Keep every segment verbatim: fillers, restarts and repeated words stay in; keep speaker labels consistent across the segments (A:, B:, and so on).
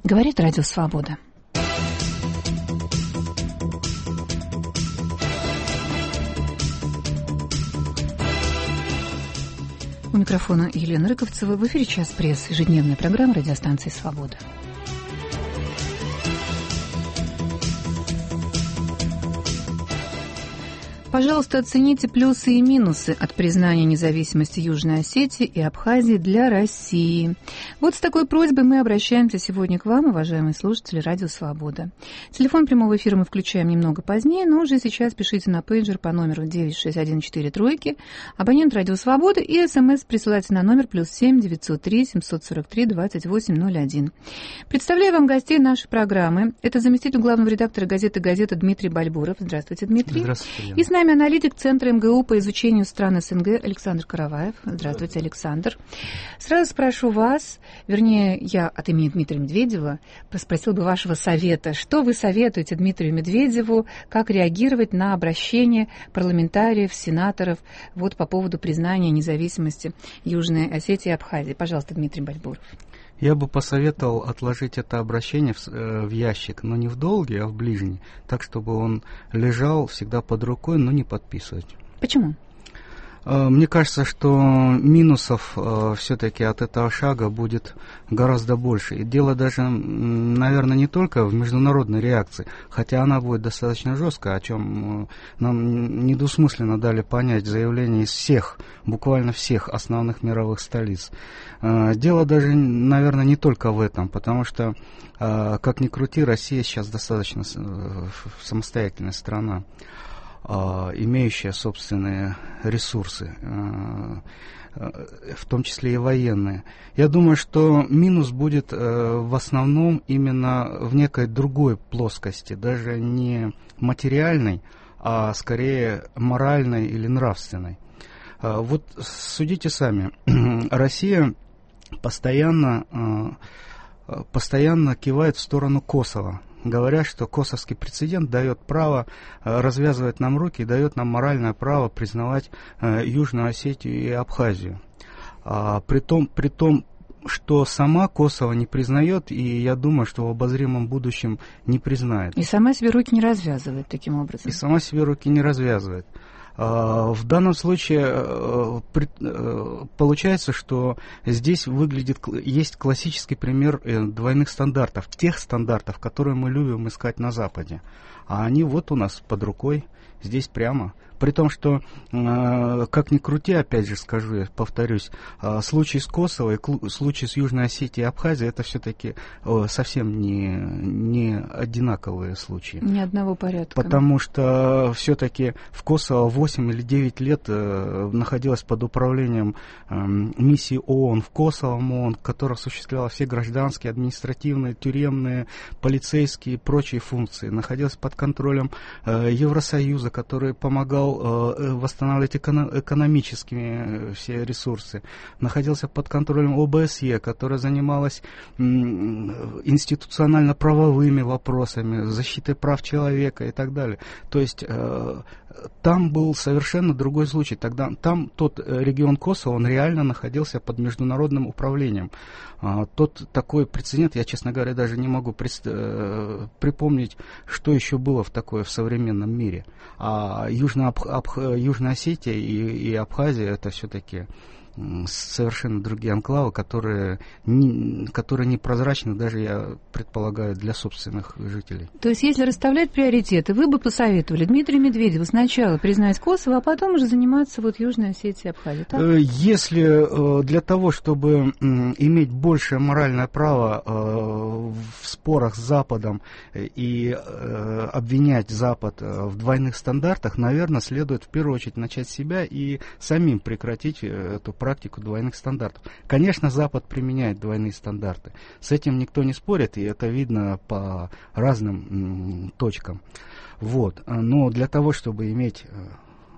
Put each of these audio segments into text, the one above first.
A: Говорит Радио Свобода. У микрофона Елена Рыковцева. В эфире «Час пресс», ежедневная программа радиостанции «Свобода». Пожалуйста, оцените плюсы и минусы от признания независимости Южной Осетии и Абхазии для России. Вот с такой просьбой мы обращаемся сегодня к вам, уважаемые слушатели Радио Свобода. Телефон прямого эфира мы включаем немного позднее, но уже сейчас пишите на пейджер по номеру девять шесть один четыре тройки, абонент Радио Свобода, и смс присылайте на номер плюс семь девятьсот три семьсот сорок три двадцать восемь ноль один. Представляю вам гостей нашей программы. Это заместитель главного редактора газеты «Газета» Дмитрий Бальбуров. Здравствуйте, Дмитрий.
B: Здравствуйте.
A: И с нами аналитик Центра эм гэ у по изучению стран СНГ Александр Караваев. Здравствуйте, Александр. Сразу спрошу вас, вернее, я от имени Дмитрия Медведева спросил бы вашего совета. Что вы советуете Дмитрию Медведеву, как реагировать на обращение парламентариев, сенаторов вот по поводу признания независимости Южной Осетии и Абхазии? Пожалуйста, Дмитрий Бальбуров.
B: Я бы посоветовал отложить это обращение в, э, в ящик, но не в долгий, а в ближний, так, чтобы он лежал всегда под рукой, но не подписывать.
A: Почему?
B: Э, мне кажется, что минусов э, все-таки от этого шага будет гораздо больше. И дело даже, наверное, не только в международной реакции, хотя она будет достаточно жесткая, о чем э, нам недвусмысленно дали понять заявления из всех, буквально всех основных мировых столиц. Дело даже, наверное, не только в этом, потому что, как ни крути, Россия сейчас достаточно самостоятельная страна, имеющая собственные ресурсы, в том числе и военные. Я думаю, что минус будет в основном именно в некой другой плоскости, даже не материальной, а скорее моральной или нравственной. Вот судите сами, Россия постоянно, постоянно кивает в сторону Косово, говоря, что косовский прецедент дает право развязывать нам руки и дает нам моральное право признавать Южную Осетию и Абхазию. При том, при том, что сама Косово не признает, и я думаю, что в обозримом будущем не признает.
A: И сама себе руки не развязывает таким образом.
B: И сама себе руки не развязывает. В данном случае получается, что здесь выглядит, есть классический пример двойных стандартов, тех стандартов, которые мы любим искать на Западе. А они вот у нас под рукой, здесь прямо. При том, что, как ни крути, опять же скажу, я повторюсь, случай с Косово и случай с Южной Осетией и Абхазией — это все-таки совсем не, не одинаковые случаи.
A: Ни одного порядка.
B: Потому что все-таки в Косово восемь или девять лет находилась под управлением миссии ООН в Косово, ООН, которая осуществляла все гражданские, административные, тюремные, полицейские и прочие функции. Находилась под контролем Евросоюза, который помогал восстанавливать экономические все ресурсы. Находился под контролем о бэ эс е, которая занималась институционально-правовыми вопросами, защитой прав человека и так далее. То есть там был совершенно другой случай. Тогда там тот регион Косово, он реально находился под международным управлением. Тот такой прецедент, я, честно говоря, даже не могу припомнить, что еще было в такое в современном мире. А Южная, Абх... Абх... Южная Осетия и, и Абхазия — это все-таки совершенно другие анклавы, которые, не, которые непрозрачны даже, я предполагаю, для собственных жителей.
A: То есть, если расставлять приоритеты, вы бы посоветовали Дмитрию Медведеву сначала признать Косово, а потом уже заниматься вот Южной Осетией и Абхазией, так?
B: Если для того, чтобы иметь большее моральное право в спорах с Западом и обвинять Запад в двойных стандартах, наверное, следует в первую очередь начать с себя и самим прекратить эту практику двойных стандартов. Конечно, Запад применяет двойные стандарты. С этим никто не спорит, и это видно по разным м, точкам. Вот. Но для того, чтобы иметь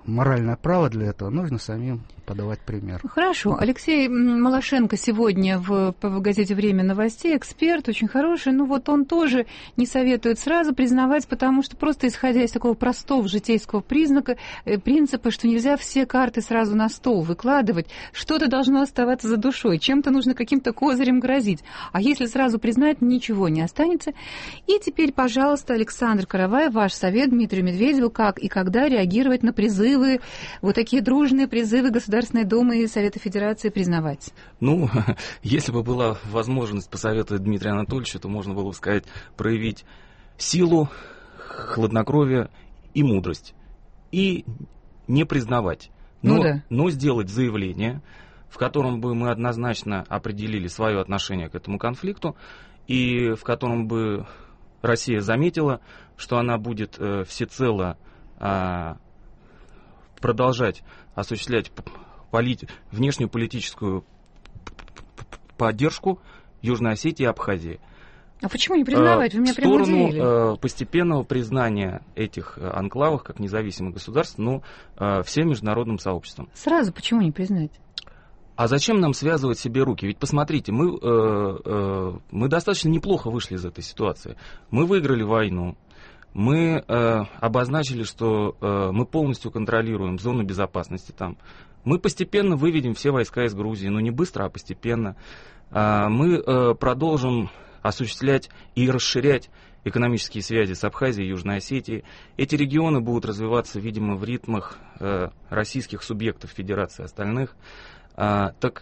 B: моральное право для этого, нужно самим подавать пример.
A: Хорошо. Алексей Малашенко сегодня в, в газете «Время новостей», эксперт, очень хороший, ну вот он тоже не советует сразу признавать, потому что просто исходя из такого простого житейского признака, э, принципа, что нельзя все карты сразу на стол выкладывать, что-то должно оставаться за душой, чем-то нужно каким-то козырем грозить. А если сразу признать, ничего не останется. И теперь, пожалуйста, Александр Караваев, ваш совет Дмитрию Медведеву, как и когда реагировать на призывы, вот такие дружные призывы Государственной Думы и Совета Федерации признавать?
C: Ну, если бы была возможность посоветовать Дмитрию Анатольевичу, то можно было бы сказать, проявить силу, хладнокровие и мудрость. И не признавать, но,
A: ну, да.
C: но сделать заявление, в котором бы мы однозначно определили свое отношение к этому конфликту, и в котором бы Россия заметила, что она будет э, всецело э, продолжать осуществлять полит... внешнюю политическую поддержку Южной Осетии и Абхазии.
A: А почему не признавать? Вы меня прямо удивили.
C: В сторону э, постепенного признания этих анклавов как независимых государств, но э, всем международным сообществом.
A: Сразу почему не признать?
C: А зачем нам связывать себе руки? Ведь посмотрите, мы, э, э, мы достаточно неплохо вышли из этой ситуации. Мы выиграли войну. Мы э, обозначили, что э, мы полностью контролируем зону безопасности там. Мы постепенно выведем все войска из Грузии, но не быстро, а постепенно. А мы э, продолжим осуществлять и расширять экономические связи с Абхазией и Южной Осетией. Эти регионы будут развиваться, видимо, в ритмах э, российских субъектов Федерации остальных. А, так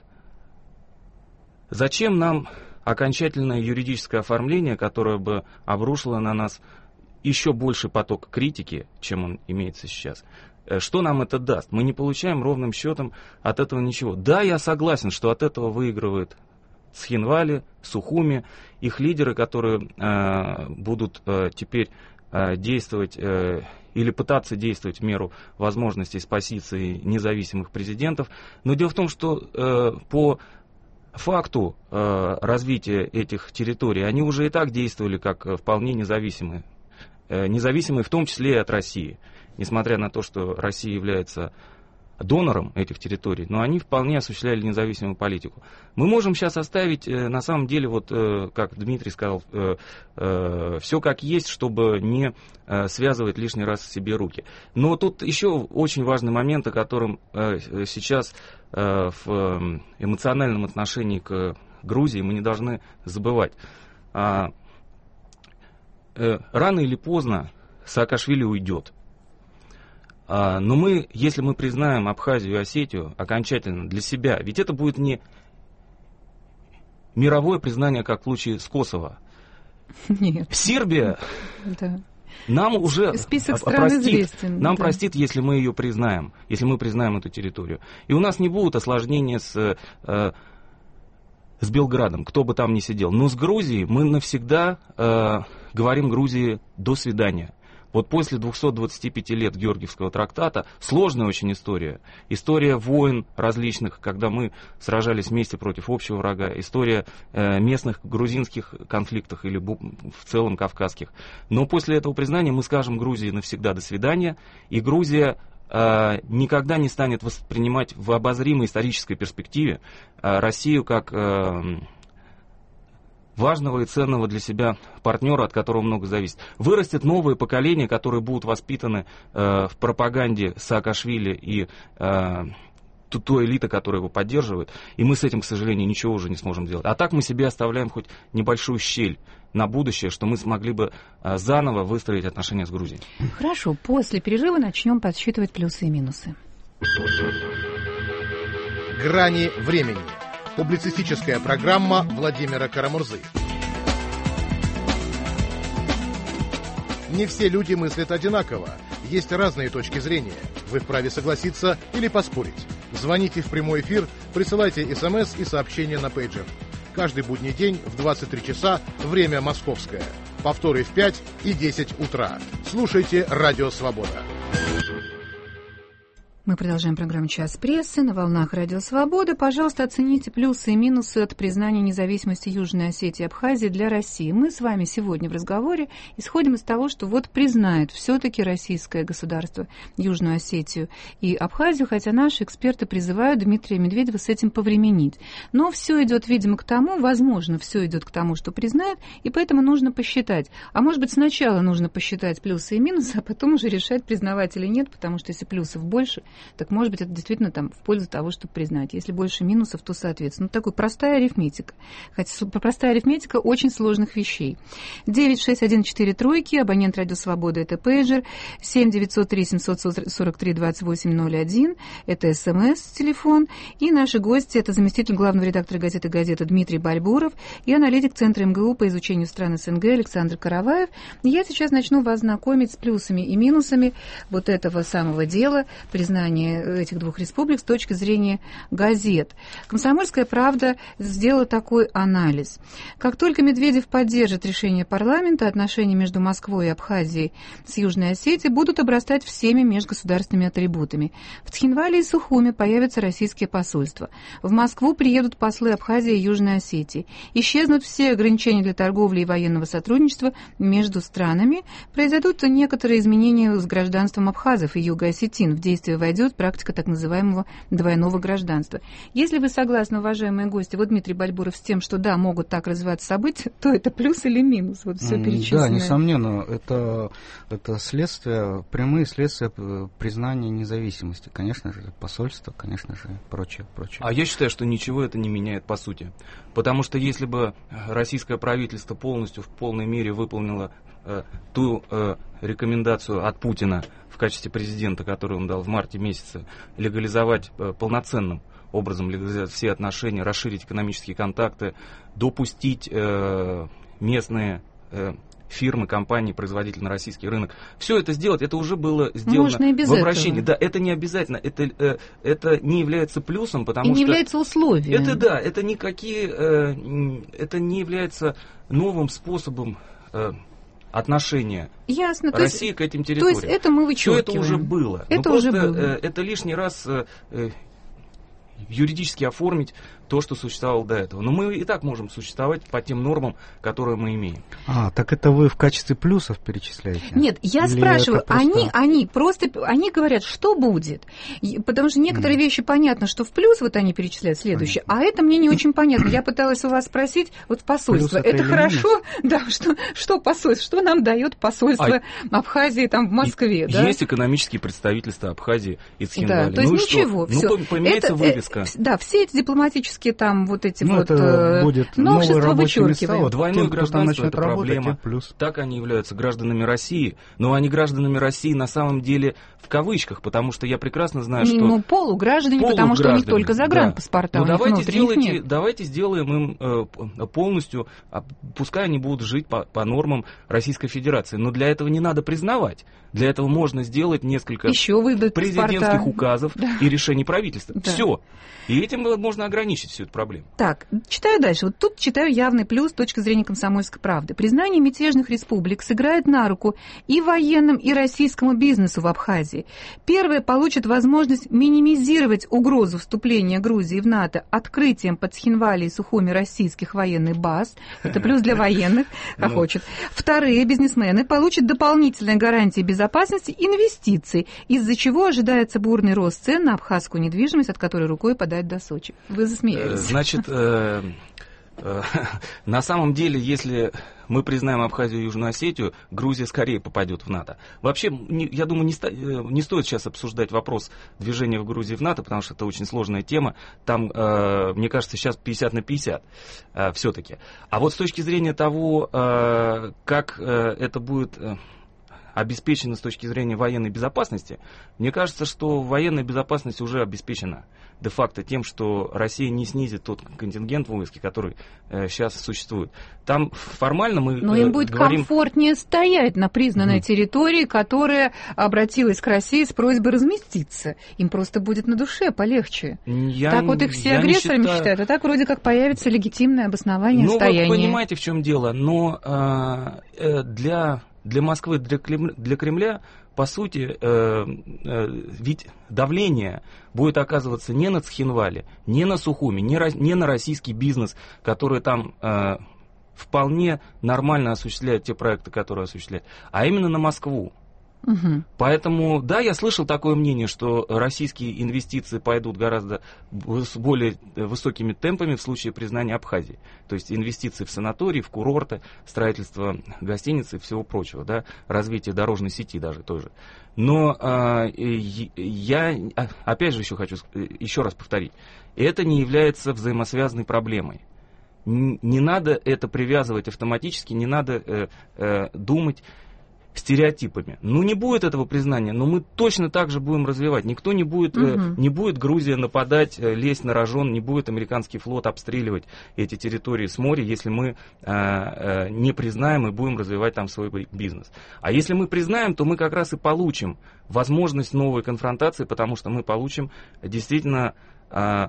C: зачем нам окончательное юридическое оформление, которое бы обрушило на нас еще больше поток критики, чем он имеется сейчас? Что нам это даст? Мы не получаем ровным счетом от этого ничего. Да, я согласен, что от этого выигрывает Цхинвали, Сухуми, их лидеры, которые э, будут э, теперь э, действовать э, или пытаться действовать в меру возможностей с позиции независимых президентов. Но дело в том, что э, по факту э, развития этих территорий они уже и так действовали как вполне независимые. Э, независимые в том числе и от России. Несмотря на то, что Россия является донором этих территорий, но они вполне осуществляли независимую политику. Мы можем сейчас оставить, на самом деле, вот как Дмитрий сказал, все как есть, чтобы не связывать лишний раз себе руки. Но тут еще очень важный момент, о котором сейчас в эмоциональном отношении к Грузии мы не должны забывать. Рано или поздно Саакашвили уйдет. Но мы, если мы признаем Абхазию и Осетию окончательно для себя, ведь это будет не мировое признание, как в случае с Косово.
A: Нет.
C: Сербия
A: да.
C: нам уже
A: Список стран
C: простит,
A: известен,
C: нам
A: да.
C: простит, если мы ее признаем, если мы признаем эту территорию. И у нас не будут осложнения с, э, с Белградом, кто бы там ни сидел. Но с Грузией мы навсегда э, говорим Грузии «до свидания». Вот после двухсот двадцати пяти лет Георгиевского трактата сложная очень история. История войн различных, когда мы сражались вместе против общего врага. История э, местных грузинских конфликтов или в целом кавказских. Но после этого признания мы скажем Грузии навсегда «до свидания». И Грузия э, никогда не станет воспринимать в обозримой исторической перспективе э, Россию как... Э, важного и ценного для себя партнера, от которого много зависит. Вырастет новое поколение, которые будут воспитаны э, в пропаганде Саакашвили и э, той элиты, которая его поддерживает. И мы с этим, к сожалению, ничего уже не сможем делать. А так мы себе оставляем хоть небольшую щель на будущее, что мы смогли бы э, заново выстроить отношения с Грузией.
A: Хорошо. После перерыва начнем подсчитывать плюсы и минусы.
D: Грани времени. Публицистическая программа Владимира Карамурзы. Не все люди мыслят одинаково. Есть разные точки зрения. Вы вправе согласиться или поспорить. Звоните в прямой эфир, присылайте смс и сообщения на пейджер. Каждый будний день в двадцать три часа, время московское. Повторы в пять и десять утра. Слушайте «Радио Свобода».
A: Мы продолжаем программу «Час прессы» на волнах Радио Свобода. Пожалуйста, оцените плюсы и минусы от признания независимости Южной Осетии и Абхазии для России. Мы с вами сегодня в разговоре исходим из того, что вот признает все-таки российское государство Южную Осетию и Абхазию, хотя наши эксперты призывают Дмитрия Медведева с этим повременить. Но все идет, видимо, к тому, возможно, все идет к тому, что признает, и поэтому нужно посчитать. А может быть, сначала нужно посчитать плюсы и минусы, а потом уже решать, признавать или нет, потому что если плюсов больше, так, может быть, это действительно там в пользу того, чтобы признать. Если больше минусов, то, соответственно, ну, такой простая арифметика. Хотя простая арифметика очень сложных вещей. девять шесть один четыре тройки, абонент Радио Свобода, это пейджер, семь девятьсот три семьсот сорок три двадцать восемь ноль один, это СМС-телефон, и наши гости, это заместитель главного редактора газеты «Газета» Дмитрий Бальбуров и аналитик Центра МГУ по изучению стран СНГ Александр Караваев. И я сейчас начну вас знакомить с плюсами и минусами вот этого самого дела, признания этих двух республик с точки зрения газет. «Комсомольская правда» сделала такой анализ. Как только Медведев поддержит решение парламента, отношения между Москвой и Абхазией с Южной Осетией будут обрастать всеми межгосударственными атрибутами. В Цхинвале и Сухуме появятся российские посольства. В Москву приедут послы Абхазии и Южной Осетии. Исчезнут все ограничения для торговли и военного сотрудничества между странами. Произойдут некоторые изменения с гражданством абхазов и югоосетин. В действие войдет практика так называемого двойного гражданства. Если вы согласны, уважаемые гости, вот Дмитрий Бальбуров, с тем, что да, могут так развиваться события, то это плюс или минус? Вот все перечисленное.
B: Да, несомненно, это, это следствие, прямые следствия признания независимости. Конечно же, посольство, конечно же, прочее, прочее.
C: А я считаю, что ничего это не меняет по сути. Потому что если бы российское правительство полностью, в полной мере выполнило э, ту э, рекомендацию от Путина в качестве президента, который он дал в марте месяце, легализовать э, полноценным образом легализовать все отношения, расширить экономические контакты, допустить э, местные э, фирмы, компании, производители на российский рынок. Все это сделать, это уже было сделано в обращении. Да, это не обязательно, это, э, это не является плюсом, потому
A: и не
C: что...
A: не является условием.
C: Это да, это никакие, э, это не является новым способом э, отношения
A: Ясно.
C: России
A: есть,
C: к этим территориям.
A: То есть это мы вычеркиваем.
C: Все это уже было.
A: Это
C: Но
A: уже
C: просто,
A: было.
C: Э, это лишний раз э, э, юридически оформить то, что существовало до этого. Но мы и так можем существовать по тем нормам, которые мы имеем.
B: А, так это вы в качестве плюсов перечисляете?
A: Нет, я
B: Или
A: спрашиваю,
B: просто...
A: они, они просто, они говорят, что будет? Потому что некоторые mm. вещи понятно, что в плюс вот они перечисляют следующее, понятно. А это мне не очень понятно. Я пыталась у вас спросить, вот посольство, это, это хорошо? Да, что, что посольство, что нам дает посольство а Абхазии там в Москве? Да?
C: Есть экономические представительства Абхазии и Цхинвали.
A: Да, то есть
C: ну
A: ничего,
C: что?
A: все.
C: Ну, поменяется
A: это,
C: вывеска.
A: Э, да, все эти дипломатические там вот эти
B: ну,
A: вот
B: это будет
A: новшества вычеркиваем.
C: Вот двойное гражданство — это проблема.
B: Плюс.
C: Так они являются гражданами России, но они гражданами России на самом деле в кавычках, потому что я прекрасно знаю, что...
A: Ну, полуграждане, полуграждане, потому что у них только загранпаспорта,
C: да.
A: у них
C: давайте
A: внутренних
C: сделайте,
A: нет.
C: Давайте сделаем им э, полностью, а, пускай они будут жить по, по нормам Российской Федерации, но для этого не надо признавать. Для этого можно сделать несколько
A: Еще
C: президентских
A: паспорта.
C: указов да. и решений правительства.
A: Да.
C: Все. И этим можно ограничить всю эту проблему.
A: Так, читаю дальше. Вот тут читаю явный плюс с точки зрения «Комсомольской правды». Признание мятежных республик сыграет на руку и военным, и российскому бизнесу в Абхазии. Первое получит возможность минимизировать угрозу вступления Грузии в НАТО открытием под Цхинвали и Сухуми российских военных баз. Это плюс для военных, как хочет. Вторые бизнесмены получат дополнительные гарантии безопасности инвестиций, из-за чего ожидается бурный рост цен на абхазскую недвижимость, от которой рукой подать до Сочи. Вы засмеялись.
C: Значит, э, э, на самом деле, если мы признаем Абхазию и Южную Осетию, Грузия скорее попадет в НАТО. Вообще, не, я думаю, не, ста, не стоит сейчас обсуждать вопрос движения в Грузии в НАТО, потому что это очень сложная тема. Там, э, мне кажется, сейчас пятьдесят на пятьдесят э, все-таки. А вот с точки зрения того, э, как э, это будет... Э, обеспечена с точки зрения военной безопасности, мне кажется, что военная безопасность уже обеспечена де-факто тем, что Россия не снизит тот контингент войск, который э, сейчас существует. Там формально мы
A: Но им
C: э,
A: будет
C: говорим...
A: комфортнее стоять на признанной mm. территории, которая обратилась к России с просьбой разместиться. Им просто будет на душе полегче. Я так вот их все агрессорами считаю... считают, а так вроде как появится легитимное обоснование
C: ну,
A: стояния.
C: Ну, вы понимаете, в чем дело, но э, э, для... Для Москвы, для Кремля, для Кремля по сути, э, э, ведь давление будет оказываться не на Цхинвале, не на Сухуми, не, не на российский бизнес, который там э, вполне нормально осуществляет те проекты, которые осуществляет, а именно на Москву. Угу. Поэтому, да, я слышал такое мнение, что российские инвестиции пойдут гораздо с более высокими темпами в случае признания Абхазии. То есть инвестиции в санатории, в курорты, строительство гостиниц и всего прочего, да, развитие дорожной сети даже тоже. Но э, я, опять же, еще хочу еще раз повторить, это не является взаимосвязанной проблемой. Не надо это привязывать автоматически, не надо э, э, думать стереотипами. Ну, не будет этого признания, но мы точно так же будем развивать. Никто не будет, угу. э, не будет Грузия нападать, э, лезть на рожон, не будет американский флот обстреливать эти территории с моря, если мы э, э, не признаем и будем развивать там свой бизнес. А если мы признаем, то мы как раз и получим возможность новой конфронтации, потому что мы получим действительно э,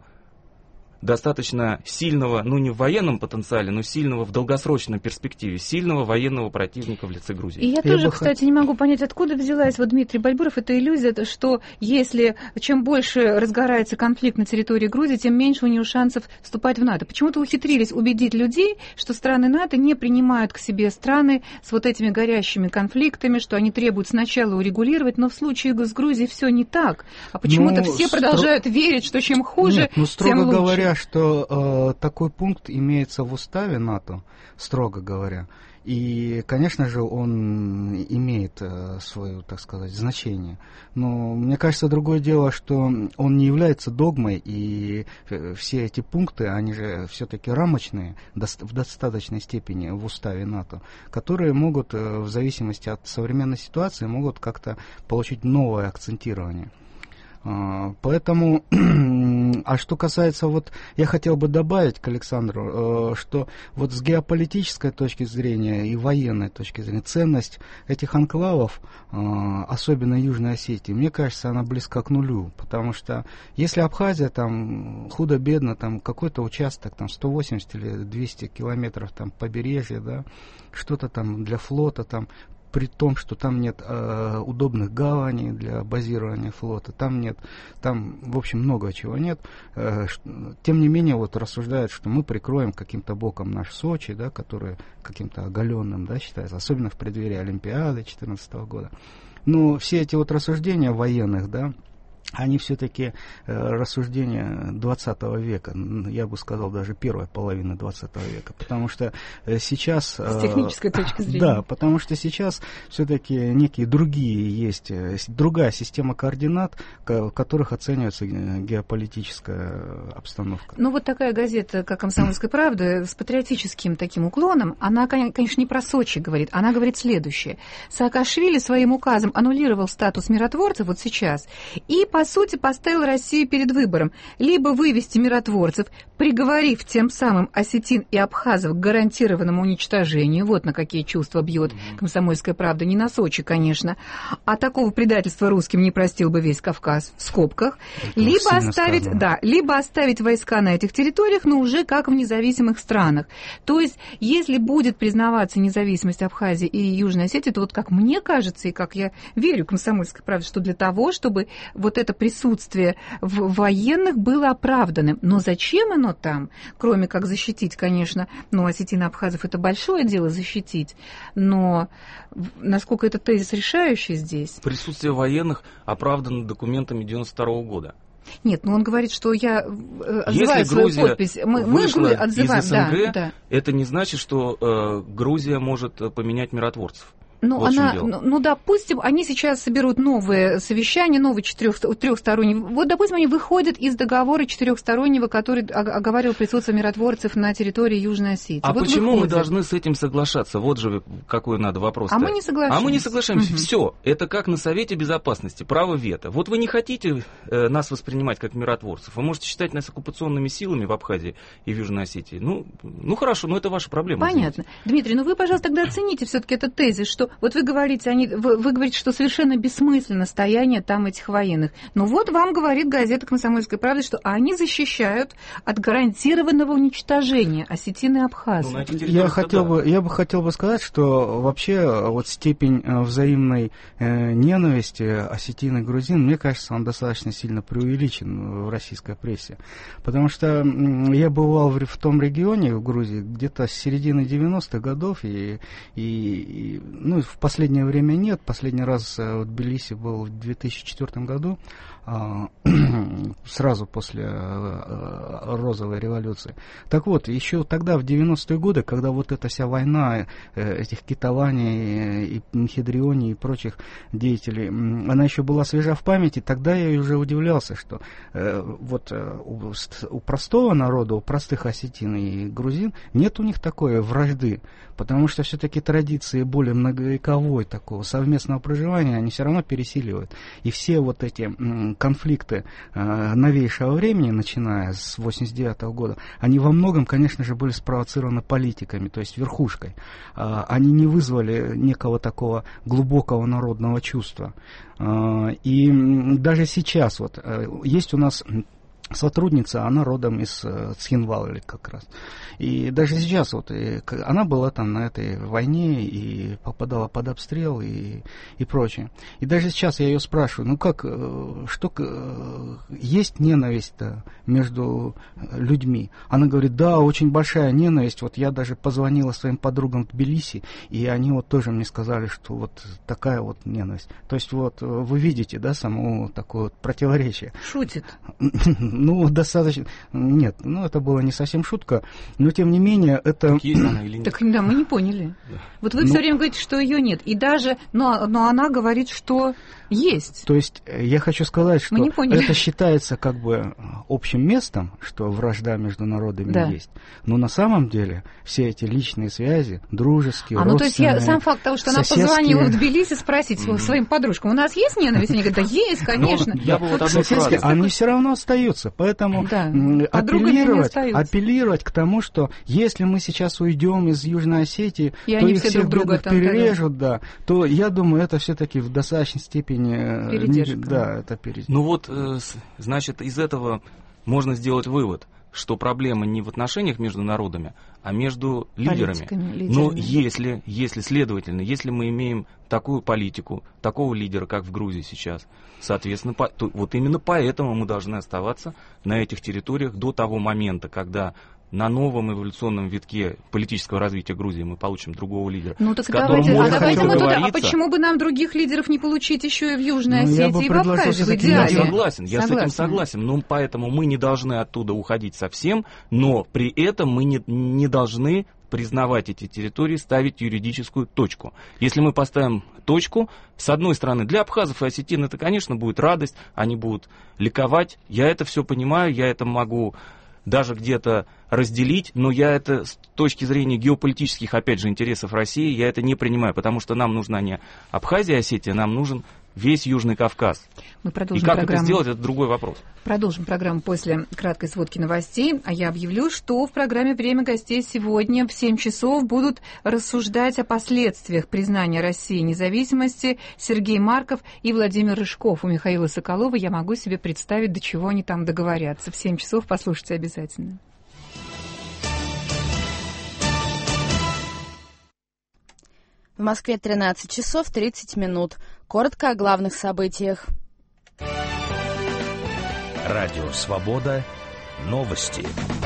C: достаточно сильного, ну не в военном потенциале, но сильного в долгосрочной перспективе, сильного военного противника в лице Грузии.
A: И я, я тоже, кстати, не могу понять, откуда взялась вот Дмитрий Бальбуров эта иллюзия, что если чем больше разгорается конфликт на территории Грузии, тем меньше у нее шансов вступать в НАТО. Почему-то ухитрились убедить людей, что страны НАТО не принимают к себе страны с вот этими горящими конфликтами, что они требуют сначала урегулировать, но в случае с Грузией все не так. А почему-то ну, все стро... продолжают верить, что чем хуже,
B: Нет, ну, строго
A: тем лучше.
B: Говоря, что э, такой пункт имеется в уставе НАТО, строго говоря, и, конечно же, он имеет э, свое, так сказать, значение. Но мне кажется, другое дело, что он не является догмой, и все эти пункты, они же все-таки рамочные в достаточной степени в уставе НАТО, которые могут, э, в зависимости от современной ситуации, могут как-то получить новое акцентирование. Поэтому, а что касается, вот я хотел бы добавить к Александру, что вот с геополитической точки зрения и военной точки зрения ценность этих анклавов, особенно Южной Осетии, мне кажется, она близка к нулю, потому что если Абхазия там худо-бедно, там какой-то участок, там сто восемьдесят или двести километров там побережья, да, что-то там для флота, там, при том, что там нет э, удобных гаваней для базирования флота, там нет, там, в общем, много чего нет. Э, ш, тем не менее, вот рассуждают, что мы прикроем каким-то боком наш Сочи, да, который каким-то оголенным, да, считается, особенно в преддверии Олимпиады две тысячи четырнадцатого года. Но все эти вот рассуждения военных, да, они все-таки э, рассуждения двадцатого века, я бы сказал, даже первой половины двадцатого века, потому что э, сейчас... Э,
A: С технической точки зрения.
B: Да, потому что сейчас все-таки некие другие есть, э, другая система координат, в которых оценивается геополитическая обстановка.
A: Ну вот такая газета, как «Комсомольская правда», с патриотическим таким уклоном, она, конечно, не про Сочи говорит, она говорит следующее. Саакашвили своим указом аннулировал статус миротворца вот сейчас и по сути, поставил Россию перед выбором либо вывести миротворцев, приговорив тем самым осетин и абхазов к гарантированному уничтожению, вот на какие чувства бьет «Комсомольская правда», не на Сочи, конечно, а такого предательства русским не простил бы весь Кавказ, в скобках, либо оставить, да, либо оставить войска на этих территориях, но уже как в независимых странах. То есть, если будет признаваться независимость Абхазии и Южной Осетии, то вот как мне кажется, и как я верю «Комсомольской правде», что для того, чтобы вот это присутствие в военных было оправданным. Но зачем оно там? Кроме как защитить, конечно, ну, осетин и абхазов это большое дело защитить, но насколько это тезис решающий здесь?
C: Присутствие военных оправдано документами девяносто второго года.
A: Нет, ну он говорит, что я отзываю свою подпись. Мы, мы отзываем,
C: из СНГ,
A: да, да.
C: Это не значит, что э, Грузия может поменять миротворцев.
A: Ну,
C: вот
A: она, ну, ну, допустим, они сейчас соберут новые совещания, новый четырех, трехсторонний. Вот, допустим, они выходят из договора четырехстороннего, который оговаривал присутствие миротворцев на территории Южной Осетии.
C: А
A: вот
C: почему
A: выходят.
C: мы должны с этим соглашаться? Вот же какой надо вопрос.
A: А мы не соглашаемся.
C: А мы не соглашаемся.
A: Угу.
C: Все. Это как на Совете Безопасности. Право вето. Вот вы не хотите э, нас воспринимать как миротворцев. Вы можете считать нас оккупационными силами в Абхазии и в Южной Осетии. Ну, ну хорошо, но это ваша проблема.
A: Понятно. Извините. Дмитрий, ну вы, пожалуйста, тогда оцените все-таки этот тезис, что что, вот вы говорите, они, вы, вы говорите, что совершенно бессмысленно стояние там этих военных. Но вот вам говорит газета «Комсомольская правда», что они защищают от гарантированного уничтожения осетин и абхазов.
C: Ну,
B: я, хотел да. бы, я бы хотел бы сказать, что вообще вот степень взаимной э, ненависти осетин и грузин, мне кажется, он достаточно сильно преувеличен в российской прессе. Потому что я бывал в, в том регионе, в Грузии, где-то с середины девяностых годов, и, и, и ну, в последнее время нет. Последний раз в Тбилиси был в две тысячи четвёртом году, сразу после розовой революции. Так вот, еще тогда, в девяностые годы, когда вот эта вся война этих Киталани и Мхидриони и прочих деятелей, она еще была свежа в памяти, тогда я уже удивлялся, что вот у, у простого народа, у простых осетин и грузин нет у них такой вражды, потому что все-таки традиции более многовековой такого совместного проживания, они все равно пересиливают. И все вот эти конфликты э, новейшего времени, начиная с восемьдесят девятого года, они во многом, конечно же, были спровоцированы политиками, то есть верхушкой. Э, они не вызвали некого такого глубокого народного чувства. Э, и даже сейчас вот э, есть у нас сотрудница, она родом из э, Цхинвала как раз. И даже сейчас вот и, она была там на этой войне и попадала под обстрел и, и прочее. И даже сейчас я ее спрашиваю, ну как, что есть ненависть-то между людьми? Она говорит, да, очень большая ненависть. Вот я даже позвонила своим подругам в Тбилиси, и они вот тоже мне сказали, что вот такая вот ненависть. То есть вот вы видите, да, само такое вот противоречие.
A: Шутит.
B: Ну, достаточно... Нет, ну это была не совсем шутка, но тем не менее это...
C: Так есть она или нет?
A: Так да, мы не поняли. Да. Вот вы ну... все время говорите, что ее нет, и даже... Но, но она говорит, что есть.
B: То есть я хочу сказать, что это считается как бы общим местом, что вражда между народами да. есть. Но на самом деле все эти личные связи, дружеские,
A: а, ну, то есть я, сам факт того, что соседские... она позвонила в Тбилиси спросить mm-hmm. своим подружкам, у нас есть ненависть? Они говорят, да есть, конечно.
C: Но я бы вот одну фразу.
B: Они все равно остаются. Поэтому да. апеллировать, апеллировать к тому, что если мы сейчас уйдем из Южной Осетии, и то их все всех друг друга перережут, да, то я думаю, это все-таки в достаточной степени...
A: Передержка.
B: Да, это передержка.
C: Ну вот, значит, из этого можно сделать вывод, что проблема не в отношениях между народами, а между лидерами.
A: лидерами.
C: Но если, если, следовательно, если мы имеем такую политику, такого лидера, как в Грузии сейчас, соответственно, по, то, вот именно поэтому мы должны оставаться на этих территориях до того момента, когда на новом эволюционном витке политического развития Грузии мы получим другого лидера.
A: Ну так давайте, а, давайте мы туда, а почему бы нам других лидеров не получить еще и в Южной ну, Осетии и в Абхазии? В идеале.
C: Я согласен, я согласен. с этим согласен. Но поэтому мы не должны оттуда уходить совсем, но при этом мы не, не должны признавать эти территории, ставить юридическую точку. Если мы поставим точку, с одной стороны, для абхазов и осетин это, конечно, будет радость, они будут ликовать. Я это все понимаю, я это могу даже где-то разделить, но я это с точки зрения геополитических, опять же, интересов России, я это не принимаю, потому что нам нужна не Абхазия, Осетия, нам нужен весь Южный Кавказ.
A: Мы продолжим
C: И как
A: программу.
C: это сделать, это другой вопрос.
A: Продолжим программу после краткой сводки новостей. А я объявлю, что в программе «Время гостей» сегодня в семь часов будут рассуждать о последствиях признания России независимости Сергей Марков и Владимир Рыжков. У Михаила Соколова я могу себе представить, до чего они там договорятся. В семь часов послушайте обязательно.
E: В Москве тринадцать часов тридцать минут. Коротко о главных событиях.
F: Радио «Свобода». Новости.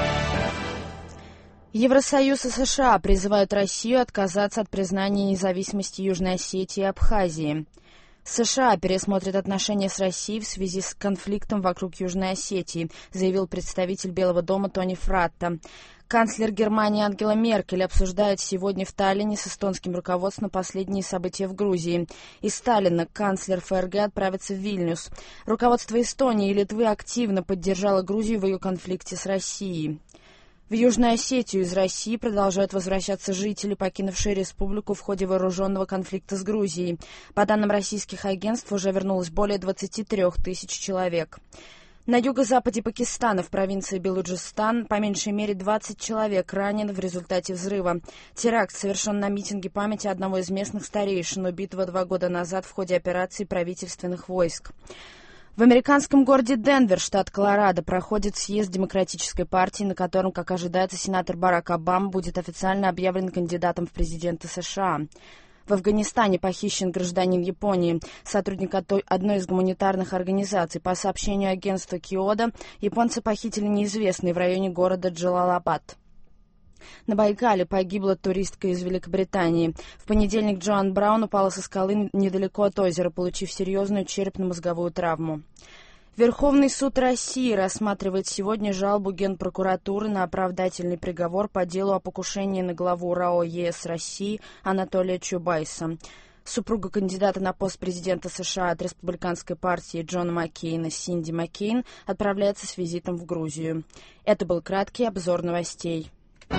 E: Евросоюз и США призывают Россию отказаться от признания независимости Южной Осетии и Абхазии. США пересмотрят отношения с Россией в связи с конфликтом вокруг Южной Осетии, заявил представитель Белого дома Тони Фратто. Канцлер Германии Ангела Меркель обсуждает сегодня в Таллине с эстонским руководством последние события в Грузии. Из Таллина канцлер ФРГ отправится в Вильнюс. Руководство Эстонии и Литвы активно поддержало Грузию в ее конфликте с Россией. В Южную Осетию из России продолжают возвращаться жители, покинувшие республику в ходе вооруженного конфликта с Грузией. По данным российских агентств, уже вернулось более двадцати трёх тысяч человек. На юго-западе Пакистана, в провинции Белуджистан, по меньшей мере двадцать человек ранены в результате взрыва. Теракт совершен на митинге памяти одного из местных старейшин, убитого два года назад в ходе операции правительственных войск. В американском городе Денвер, штат Колорадо, проходит съезд Демократической партии, на котором, как ожидается, сенатор Барак Обама будет официально объявлен кандидатом в президенты США. В Афганистане похищен гражданин Японии, сотрудник одной из гуманитарных организаций. По сообщению агентства Киода, японцы похитили неизвестные в районе города Джалалабад. На Байкале погибла туристка из Великобритании. В понедельник Джоан Браун упала со скалы недалеко от озера, получив серьезную черепно-мозговую травму. Верховный суд России рассматривает сегодня жалобу Генпрокуратуры на оправдательный приговор по делу о покушении на главу РАО ЕС России Анатолия Чубайса. Супруга кандидата на пост президента США от республиканской партии Джона Маккейна Синди Маккейн отправляется с визитом в Грузию. Это был краткий обзор новостей.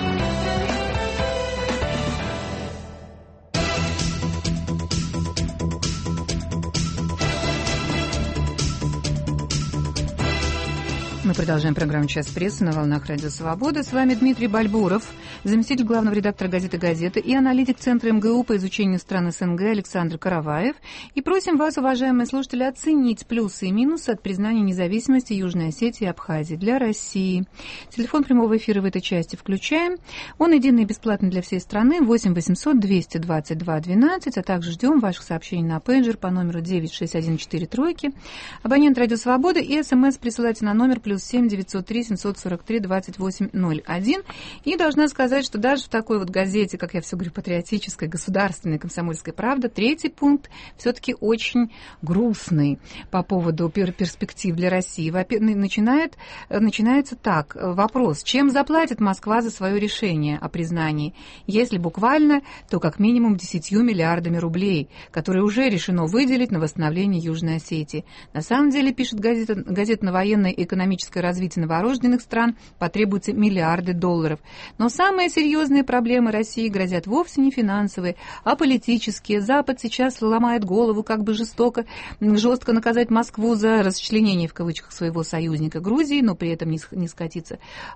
A: Мы продолжаем программу «Час прессы» на волнах Радио Свобода. С вами Дмитрий Бальбуров, заместитель главного редактора газеты «Газета» и аналитик Центра эм гэ у по изучению стран эс эн гэ Александр Караваев. И просим вас, уважаемые слушатели, оценить плюсы и минусы от признания независимости Южной Осетии и Абхазии для России. Телефон прямого эфира в этой части включаем. Он единый и бесплатный для всей страны. восемь восемьсот двести двадцать два двенадцать, а также ждем ваших сообщений на пейджер по номеру девять шесть один четыре тройки. Абонент Радио Свобода и СМС присылайте на номер плюс семь девятьсот три семьсот сорок три двадцать восемь ноль один. И должна сказать, что даже в такой вот газете, как я все говорю, патриотической, государственной, «Комсомольская правда», третий пункт все-таки очень грустный по поводу перспектив для России. Начинает, начинается так. Вопрос: чем заплатит Москва за свое решение о признании? Если буквально, то как минимум десятью миллиардами рублей, которые уже решено выделить на восстановление Южной Осетии. На самом деле, пишет газета, газета на военное и экономическое развитие новорожденных стран, потребуются миллиарды долларов. Но самые серьезные проблемы России грозят вовсе не финансовые, а политические. Запад сейчас ломает голову, как бы жестоко, жестко наказать Москву за расчленение, в кавычках, своего союзника Грузии, но при этом не, не скатиться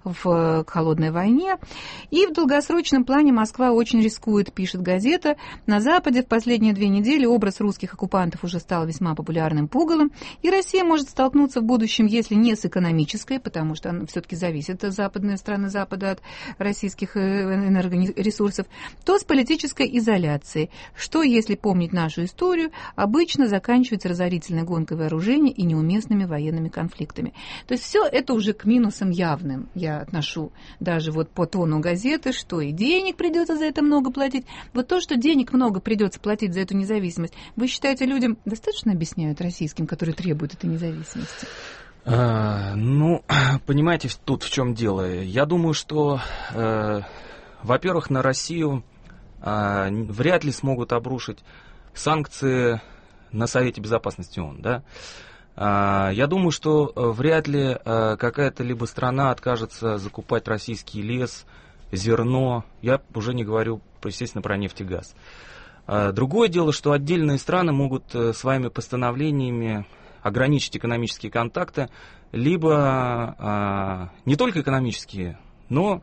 A: в к холодной войне. И в долгосрочном плане Москва очень рискует, пишет газета. На Западе в последние две недели образ русских оккупантов уже стал весьма популярным пугалом, и Россия может столкнуться в будущем, если не с экономической, потому что она все-таки зависит, западные страны Запада, от российских энергоресурсов, то с политической изоляцией, что, если помнить нашу историю, обычно заканчивается разорительной гонкой вооружений и неуместными военными конфликтами. То есть все это уже к минусам явным я отношу, даже вот по тону газеты, что и денег придется за это много платить. Вот то, что денег много придется платить за эту независимость, вы считаете, людям достаточно объясняют, российским, которые требуют этой независимости?
C: А, ну, понимаете, тут в чем дело. Я думаю, что, э, во-первых, на Россию э, вряд ли смогут обрушить санкции на Совете Безопасности ООН, да? А, я думаю, что вряд ли э, какая-то либо страна откажется закупать российский лес, зерно. Я уже не говорю, естественно, про нефть и газ. А, другое дело, что отдельные страны могут э, своими постановлениями ограничить экономические контакты, либо а, не только экономические, но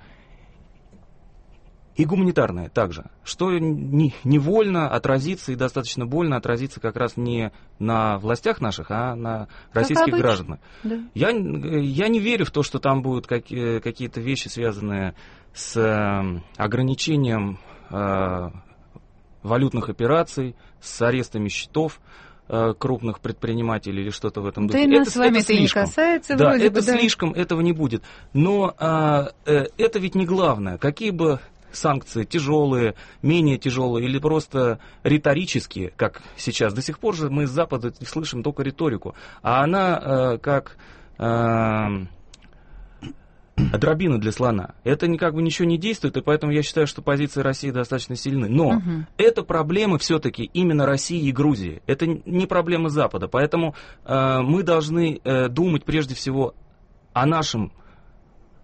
C: и гуманитарные также, что не, невольно отразится и достаточно больно отразится как раз не на властях наших, а на российских гражданах. Да. Я, я не верю в то, что там будут какие, какие-то вещи, связанные с э, ограничением э, валютных операций, с арестами счетов крупных предпринимателей или что-то в этом духе.
A: Да и нас с вами это, это не касается.
C: Да,
A: вроде
C: это
A: бы, да.
C: слишком, этого не будет. Но а, э, это ведь не главное. Какие бы санкции тяжелые, менее тяжелые или просто риторические, как сейчас. До сих пор же мы с Запада слышим только риторику. А она э, как... Э, дробина для слона. Это никак бы ничего не действует, и поэтому я считаю, что позиции России достаточно сильны. Но угу. это проблемы все-таки именно России и Грузии. Это не проблемы Запада. Поэтому э, мы должны э, думать прежде всего о нашем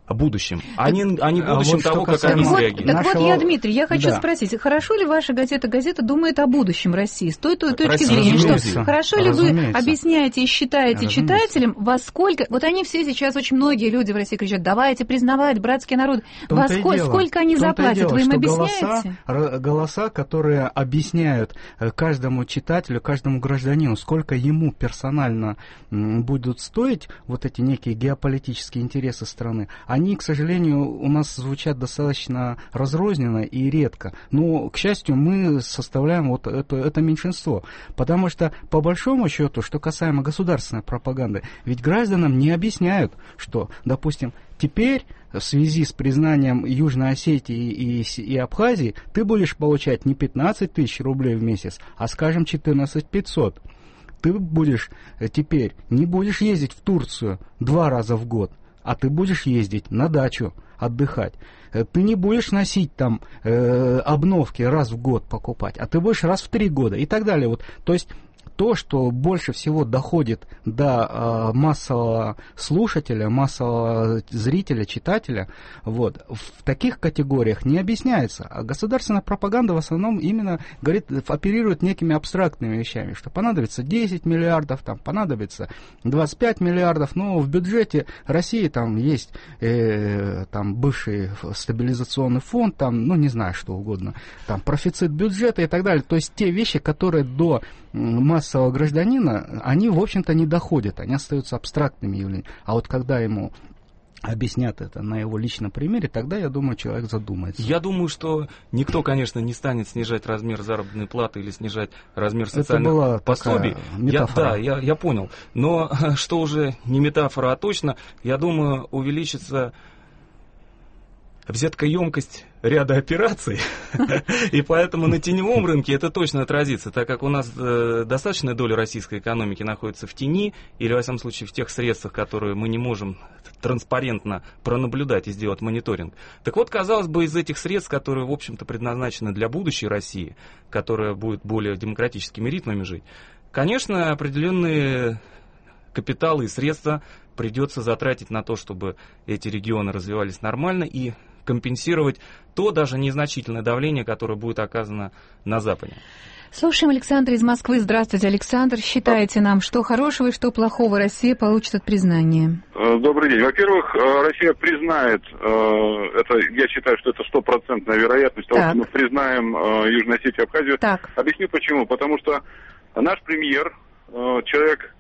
C: о будущем, а не, а не будущем
B: вот
C: того, как
B: касаемо...
C: они
A: вот,
C: среагируют.
A: Так
B: Нашего...
A: вот, я, Дмитрий, я хочу
B: да.
A: спросить, хорошо ли ваша газета «Газета» думает о будущем России? С той, той точки
C: Россия,
A: зрения,
C: разумеется.
A: что хорошо ли
B: Разумеется.
A: вы объясняете и считаете
B: Разумеется.
A: читателям, во сколько... Вот они все сейчас, очень многие люди в России кричат, давайте признавать братский народ. Во сколько,
B: дело,
A: сколько они заплатят?
B: Дело,
A: вы им
B: что
A: объясняете?
B: Голоса, голоса, которые объясняют каждому читателю, каждому гражданину, сколько ему персонально будут стоить вот эти некие геополитические интересы страны, они, к сожалению, у нас звучат достаточно разрозненно и редко. Но, к счастью, мы составляем вот это, это меньшинство. Потому что, по большому счету, что касаемо государственной пропаганды, ведь гражданам не объясняют, что, допустим, теперь в связи с признанием Южной Осетии и, и, и Абхазии ты будешь получать не пятнадцать тысяч рублей в месяц, а, скажем, четырнадцать тысяч пятьсот. Ты будешь теперь не будешь ездить в Турцию два раза в год, а ты будешь ездить на дачу отдыхать. Ты не будешь носить там э, обновки раз в год покупать, а ты будешь раз в три года и так далее. Вот, то есть то, что больше всего доходит до э, массового слушателя, массового зрителя, читателя, вот, в таких категориях не объясняется. А государственная пропаганда в основном именно говорит, оперирует некими абстрактными вещами, что понадобится десять миллиардов, там, понадобится двадцать пять миллиардов, но в бюджете России там есть э, там, бывший стабилизационный фонд, там, ну не знаю, что угодно, там профицит бюджета и так далее. То есть те вещи, которые до массового гражданина, они, в общем-то, не доходят, они остаются абстрактными явлениями. А вот когда ему объяснят это на его личном примере, тогда, я думаю, человек задумается.
C: Я думаю, что никто, конечно, не станет снижать размер заработной платы или снижать размер социальных
B: это была
C: пособий. Я, да, я, я понял. Но что уже не метафора, а точно, я думаю, увеличится взяткоемкость ряда операций, и поэтому на теневом рынке это точно отразится, так как у нас э, достаточная доля российской экономики находится в тени, или, во всяком случае, в тех средствах, которые мы не можем транспарентно пронаблюдать и сделать мониторинг. Так вот, казалось бы, из этих средств, которые, в общем-то, предназначены для будущей России, которая будет более демократическими ритмами жить, конечно, определенные капиталы и средства придется затратить на то, чтобы эти регионы развивались нормально и компенсировать то даже незначительное давление, которое будет оказано на Западе.
A: Слушаем Александра из Москвы. Здравствуйте, Александр. Считайте нам, что хорошего и что плохого Россия получит от признания?
G: Добрый день. Во-первых, Россия признает, это, я считаю, что это стопроцентная вероятность того,
A: так.
G: что мы признаем Южную Осетию и Абхазию.
A: Так.
G: Объясню почему. Потому что наш премьер, человек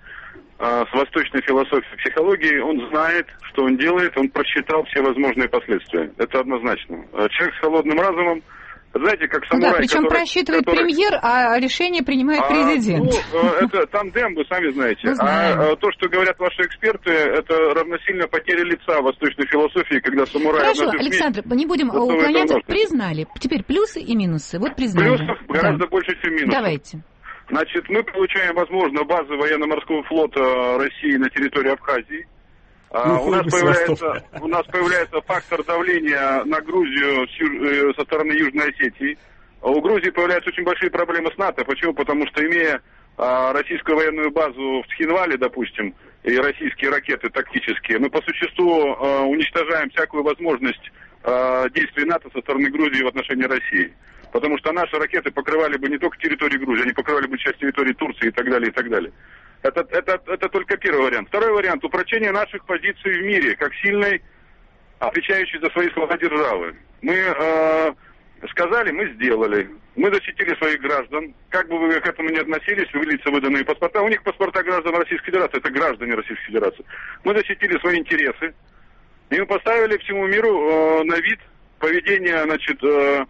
G: с восточной философией, психологией, он знает, что он делает, он просчитал все возможные последствия. Это однозначно. Человек с холодным разумом, знаете, как самурай,
A: ну да, причем
G: который,
A: просчитывает
G: который...
A: премьер, а решение принимает
G: а,
A: президент.
G: Ну, это тандем, вы сами знаете.
A: А
G: то, что говорят ваши эксперты, это равносильно потере лица восточной философии, когда самурай...
A: Хорошо, Александр, не будем уклоняться. Признали. Теперь плюсы и минусы. Вот признали.
G: Плюсов гораздо
A: да.
G: больше, чем минусов.
A: Давайте.
G: Значит, мы получаем, возможно, базы военно-морского флота России на территории Абхазии. А, у, нас появляется, у нас появляется фактор давления на Грузию с, со стороны Южной Осетии. А у Грузии появляются очень большие проблемы с НАТО. Почему? Потому что, имея а, российскую военную базу в Тхинвале, допустим, и российские ракеты тактические, мы по существу а, уничтожаем всякую возможность а, действий НАТО со стороны Грузии в отношении России. Потому что наши ракеты покрывали бы не только территорию Грузии, они покрывали бы часть территории Турции и так далее, и так далее. Это, это, это только первый вариант. Второй вариант – упрочение наших позиций в мире, как сильной, отвечающей за свои слова державы. Мы э, сказали, мы сделали. Мы защитили своих граждан. Как бы вы к этому ни относились, в лица выданные паспорта. У них паспорта граждан Российской Федерации, это граждане Российской Федерации. Мы защитили свои интересы. И мы поставили всему миру э, на вид поведение, значит... Э,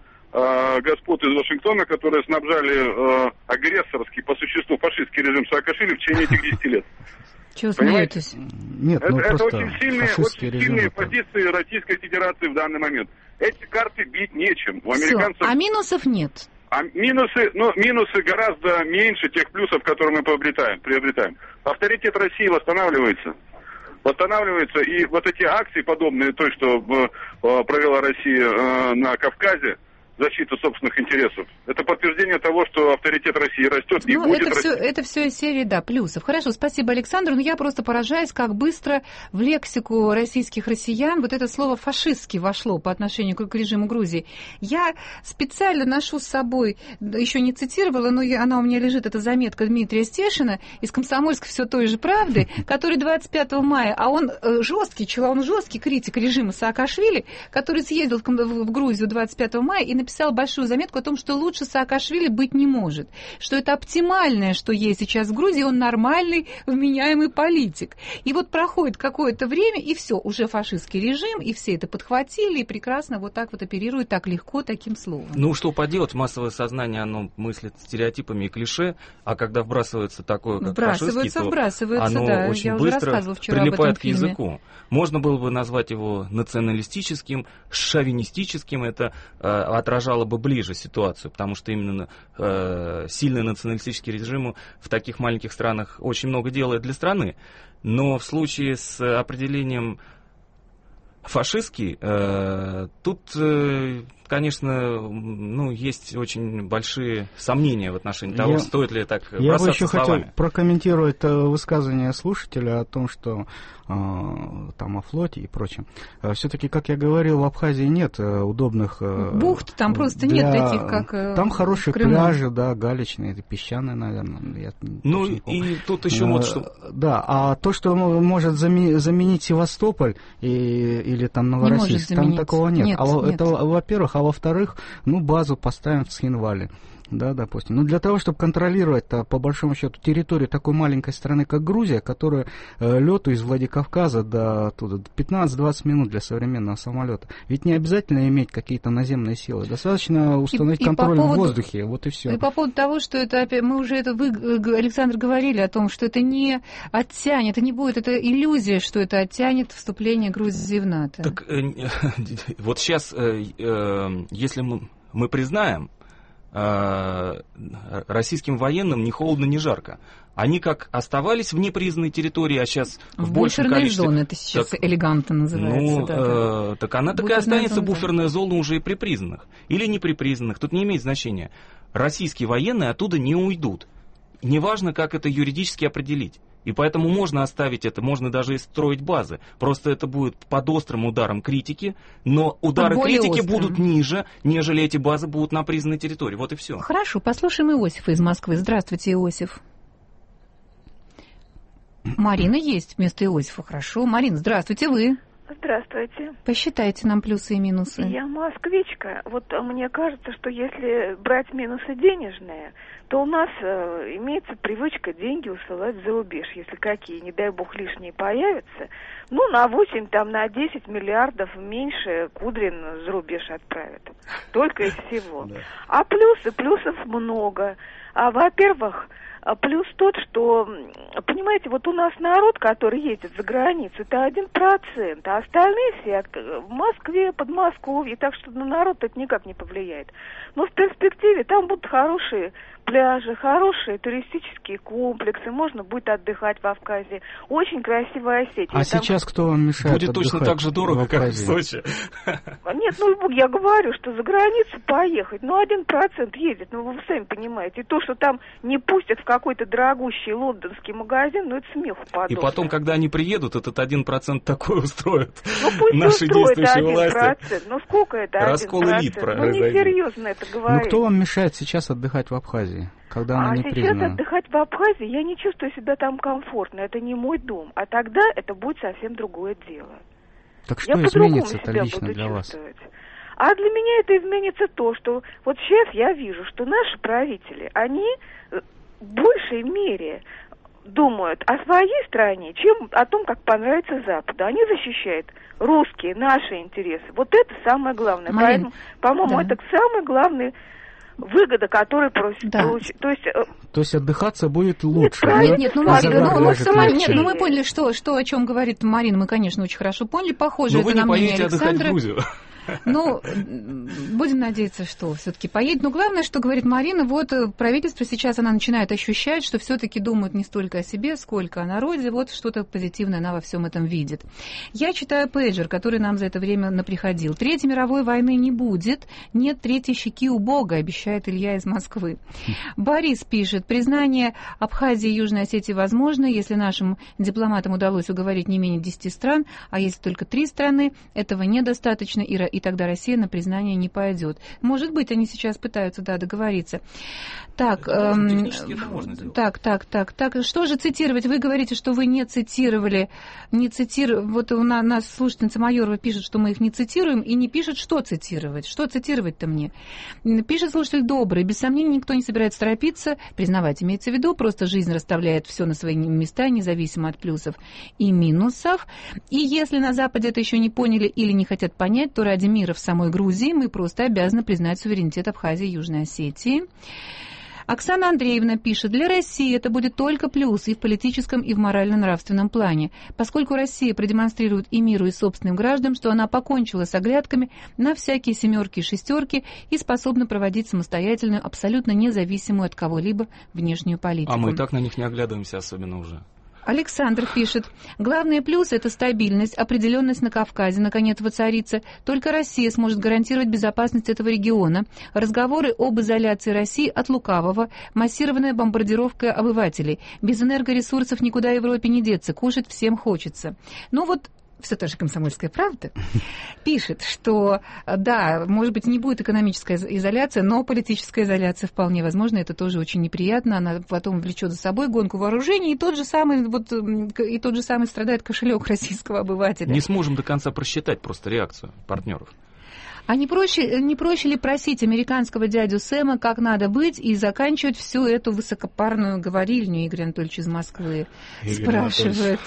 G: господ из Вашингтона, которые снабжали э, агрессорский, по существу фашистский режим Саакашвили в течение этих десяти лет.
A: Чего смеетесь?
B: Нет,
G: это,
B: ну
G: это
B: просто
G: очень сильные, очень сильные это... позиции Российской Федерации в данный момент. Эти карты бить нечем. У американцев...
A: Все, а минусов нет?
G: А минусы, ну, минусы гораздо меньше тех плюсов, которые мы приобретаем. приобретаем. Авторитет России восстанавливается. Восстанавливается, и вот эти акции, подобные той, что э, провела Россия э, на Кавказе, защиты собственных интересов. Это подтверждение того, что авторитет России растет и
A: ну,
G: будет
A: это
G: расти.
A: все, это все из серии, да, плюсов. Хорошо, спасибо, Александр. Но я просто поражаюсь, как быстро в лексику российских россиян вот это слово «фашистский» вошло по отношению к режиму Грузии. Я специально ношу с собой, еще не цитировала, но я, она у меня лежит, это заметка Дмитрия Стешина из «Комсомольской все той же правды», который двадцать пятого мая, а он жесткий человек, он жесткий критик режима Саакашвили, который съездил в Грузию двадцать пятого мая и написал большую заметку о том, что лучше Саакашвили быть не может, что это оптимальное, что есть сейчас в Грузии, он нормальный, вменяемый политик. И вот проходит какое-то время, и все, уже фашистский режим, и все это подхватили, и прекрасно вот так вот оперируют, так легко, таким словом.
C: Ну, что поделать, массовое сознание, оно мыслит стереотипами и клише, а когда вбрасывается такое, как фашистский, то
A: вбрасывается,
C: оно
A: да.
C: очень
A: Я
C: быстро прилипает к
A: фильме.
C: языку. Можно было бы назвать его националистическим, шовинистическим, это э, отражало бы ближе ситуацию, потому что именно э, сильный националистический режим в таких маленьких странах очень много делает для страны. Но в случае с определением фашистский, э, тут, э, конечно, ну, есть очень большие сомнения в отношении того,
B: я,
C: стоит ли так
B: я
C: бросаться
B: бы еще
C: словами.
B: хотел прокомментировать высказывание слушателя о том, что э, там о флоте и прочем. Все-таки, как я говорил, в Абхазии нет удобных э,
A: бухт, там просто
B: для...
A: нет таких, как э,
B: Там хорошие
A: в Крыму.
B: Пляжи, да, галечные, песчаные, наверное. Я
C: ну и тут еще вот что...
B: Да, а то, что может заменить Севастополь и, или там Новороссийск, там такого нет.
A: нет
B: а
A: нет.
B: Это, во-первых, а во-вторых, ну, базу поставим в Схинвале. Да, допустим. Но для того, чтобы контролировать, по большому счету, территорию такой маленькой страны, как Грузия, которая э, лету из Владикавказа до оттуда пятнадцать-двадцать минут для современного самолета. Ведь не обязательно иметь какие-то наземные силы. Достаточно установить и, контроль и поводу, в воздухе. Вот и все.
A: И по поводу того, что это, мы уже это, вы, Александр, говорили о том, что это не оттянет, это не будет, это иллюзия, что это оттянет вступление Грузии в НАТО.
C: Так э, вот сейчас, э, э, если мы, мы признаем, российским военным ни холодно, ни жарко. Они как оставались в непризнанной территории, а сейчас в, в большем количестве...
A: зона, это сейчас так, элегантно называется.
C: Ну,
A: да,
C: э, так она так и останется
A: зона,
C: буферная
A: да.
C: зона уже и при признанных. Или не при признанных, тут не имеет значения. Российские военные оттуда не уйдут. Неважно, как это юридически определить. И поэтому можно оставить это, можно даже и строить базы. Просто это будет под острым ударом критики, но удары
A: более
C: критики
A: острым.
C: будут ниже, нежели эти базы будут на признанной территории. Вот и все.
A: Хорошо, послушаем Иосифа из Москвы. Здравствуйте, Иосиф. Марина есть вместо Иосифа. Хорошо. Марина, здравствуйте, вы.
H: Здравствуйте.
A: Посчитайте нам плюсы и минусы.
H: Я москвичка. Вот мне кажется, что если брать минусы денежные, то у нас э, имеется привычка деньги усылать за рубеж. Если какие, не дай бог, лишние появятся, ну, на восемь, там, на десять миллиардов меньше Кудрин за рубеж отправит. Только и всего. А плюсы, плюсов много. А, во-первых, плюс тот, что, понимаете, вот у нас народ, который ездит за границу, это один процент, а остальные все в Москве, Подмосковье, так что на народ это никак не повлияет. Но в перспективе там будут хорошие пляжи, хорошие туристические комплексы, можно будет отдыхать в Абхазии. Очень красивая Осетия.
B: А
H: там...
B: сейчас кто вам мешает
C: Будет точно так же дорого, как в Сочи.
H: Нет, ну я говорю, что за границу поехать, ну один процент едет, ну вы сами понимаете. И то, что там не пустят в какой-то дорогущий лондонский магазин, ну это смеху подобно.
C: И потом, когда они приедут, этот один процент такой устроят.
H: Ну пусть
C: наши
H: устроят
C: действующие
H: один процент.
C: власти.
H: Ну сколько это
C: Раскол
H: один
C: элит
H: процент? Ну несерьезно это говорить.
B: Ну кто вам мешает сейчас отдыхать в Абхазии? Когда она
H: а
B: не
H: сейчас
B: признана.
H: Отдыхать в Абхазии я не чувствую себя там комфортно. Это не мой дом. А тогда это будет совсем другое дело.
B: Так что
H: я
B: изменится-то лично для вас?
H: А для меня это изменится то, что вот сейчас я вижу, что наши правители, они в большей мере думают о своей стране, чем о том, как понравится Западу. Они защищают русские, наши интересы. Вот это самое главное.
A: Марин,
H: Поэтому, по-моему,
A: да.
H: это самый главный выгода, которую просит
A: да.
H: получить. То есть,
B: То есть отдыхаться будет лучше.
H: Нет,
B: да?
A: Нет, нет, ну, Марина, ну,
B: ляжет
A: мы,
B: легче.
A: нет, ну мы поняли, что, что, о чем говорит Марина, мы, конечно, очень хорошо поняли. Похоже,
C: Но
A: это
C: вы не
A: на мнение
C: поедете отдыхать в
A: Александра.
C: Грузию.
A: Ну, будем надеяться, что все-таки поедет. Но главное, что говорит Марина, вот правительство сейчас, она начинает ощущать, что все-таки думают не столько о себе, сколько о народе. Вот что-то позитивное она во всем этом видит. Я читаю пейджер, который нам за это время наприходил. Третьей мировой войны не будет. Нет третьей щеки у Бога, обещает Илья из Москвы. Борис пишет, признание Абхазии и Южной Осетии возможно, если нашим дипломатам удалось уговорить не менее десяти стран, а если только три страны, этого недостаточно, и, и тогда Россия на признание не пойдет. Может быть, они сейчас пытаются, да, договориться. Так, эм, так, так, так, так, что же цитировать? Вы говорите, что вы не цитировали, не цитировали, вот у нас слушательница Майорова пишет, что мы их не цитируем, и не пишет, что цитировать. Что цитировать-то мне? Пишет слушатель добрый, без сомнений, никто не собирается торопиться, признавать имеется в виду, просто жизнь расставляет все на свои места, независимо от плюсов и минусов. И если на Западе это еще не поняли или не хотят понять, то ради мира в самой Грузии мы просто обязаны признать суверенитет Абхазии и Южной Осетии. Оксана Андреевна пишет, для России это будет только плюс и в политическом, и в морально-нравственном плане, поскольку Россия продемонстрирует и миру, и собственным гражданам, что она покончила с оглядками на всякие семерки и шестерки и способна проводить самостоятельную, абсолютно независимую от кого-либо внешнюю политику.
C: А мы и так на них не оглядываемся особенно уже.
A: Александр пишет, главный плюс – это стабильность, определенность на Кавказе, наконец воцарится. Только Россия сможет гарантировать безопасность этого региона. Разговоры об изоляции России от лукавого, массированная бомбардировка обывателей. Без энергоресурсов никуда Европе не деться, кушать всем хочется. Ну вот, все та же «Комсомольская правда» пишет, что, да, может быть, не будет экономическая изоляция, но политическая изоляция вполне возможна. Это тоже очень неприятно. Она потом влечет за собой гонку вооружений, и тот же самый, вот, и тот же самый страдает кошелек российского обывателя.
C: Не сможем до конца просчитать просто реакцию партнеров.
A: А не проще, не проще ли просить американского дядю Сэма, как надо быть, и заканчивать всю эту высокопарную говорильню? Игорь Анатольевич из Москвы Игорь спрашивает.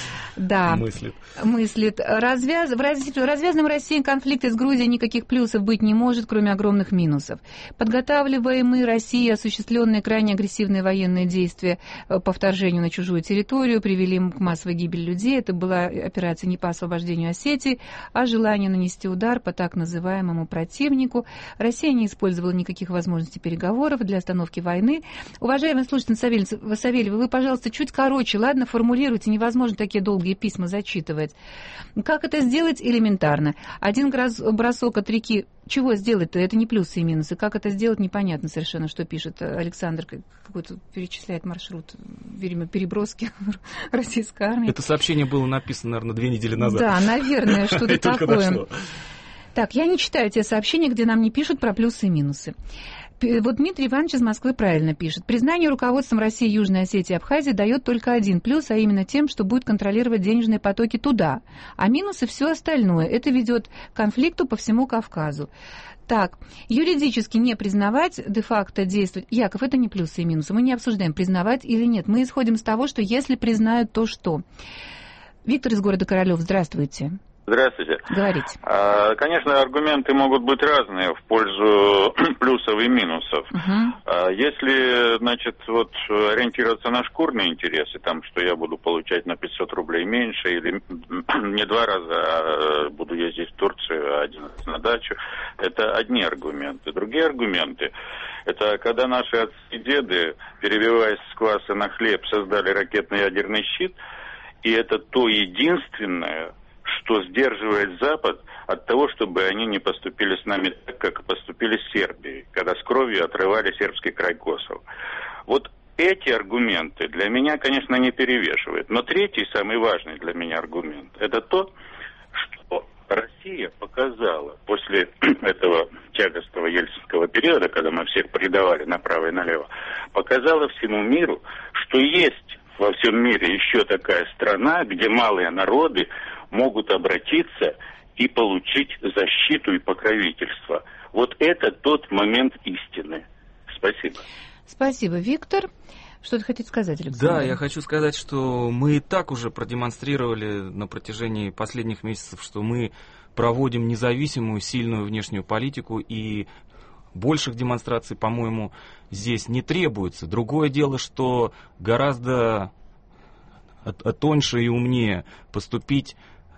A: Да, мыслит. мыслит. Развяз... В раз... развязанном Россией конфликте с Грузией никаких плюсов быть не может, кроме огромных минусов. Подготавливаемые Россией осуществленные крайне агрессивные военные действия по вторжению на чужую территорию привели к массовой гибели людей. Это была операция не по освобождению Осетии, а желание нанести удар по так называемому противнику. Россия не использовала никаких возможностей переговоров для остановки войны. Уважаемый слушатель Савельева, вы, пожалуйста, чуть короче, ладно, формулируйте, невозможно такие долгие письма зачитывать. Как это сделать? Элементарно. Один бросок от реки, чего сделать-то? Это не плюсы и минусы. Как это сделать, непонятно совершенно, что пишет Александр, какой-то перечисляет маршрут, видимо, переброски российской армии.
C: Это сообщение было написано, наверное, две недели назад.
A: Да, наверное, что-то такое. Так, я не читаю те сообщения, где нам не пишут про плюсы и минусы. Вот Дмитрий Иванович из Москвы правильно пишет. Признание руководством России, Южной Осетии и Абхазии дает только один плюс, а именно тем, что будет контролировать денежные потоки туда. А минусы все остальное. Это ведет к конфликту по всему Кавказу. Так, юридически не признавать, де-факто действовать. Яков, это не плюсы и минусы. Мы не обсуждаем, признавать или нет. Мы исходим с того, что если признают, то что? Виктор из города Королёв, здравствуйте.
I: Здравствуйте.
A: Говорите.
I: А, конечно, аргументы могут быть разные в пользу плюсов и минусов.
A: Uh-huh.
I: А, если, значит, вот ориентироваться на шкурные интересы, там, что я буду получать на пятьсот рублей меньше, или не два раза а буду ездить в Турцию, а один раз на дачу, это одни аргументы. Другие аргументы, это когда наши отцы и деды, перебиваясь с кваса на хлеб, создали ракетно-ядерный щит, и это то единственное, что сдерживает Запад от того, чтобы они не поступили с нами так, как поступили с Сербией, когда с кровью отрывали сербский край Косово. Вот эти аргументы для меня, конечно, не перевешивают. Но третий, самый важный для меня аргумент, это то, что Россия показала после этого тягостного ельцинского периода, когда мы всех предавали направо и налево, показала всему миру, что есть во всем мире еще такая страна, где малые народы могут обратиться и получить защиту и покровительство. Вот это тот момент истины. Спасибо.
A: Спасибо, Виктор. Что ты хотите сказать, Александр?
C: Да, я хочу сказать, что мы и так уже продемонстрировали на протяжении последних месяцев, что мы проводим независимую, сильную внешнюю политику, и больших демонстраций, по-моему, здесь не требуется. Другое дело, что гораздо тоньше и умнее поступить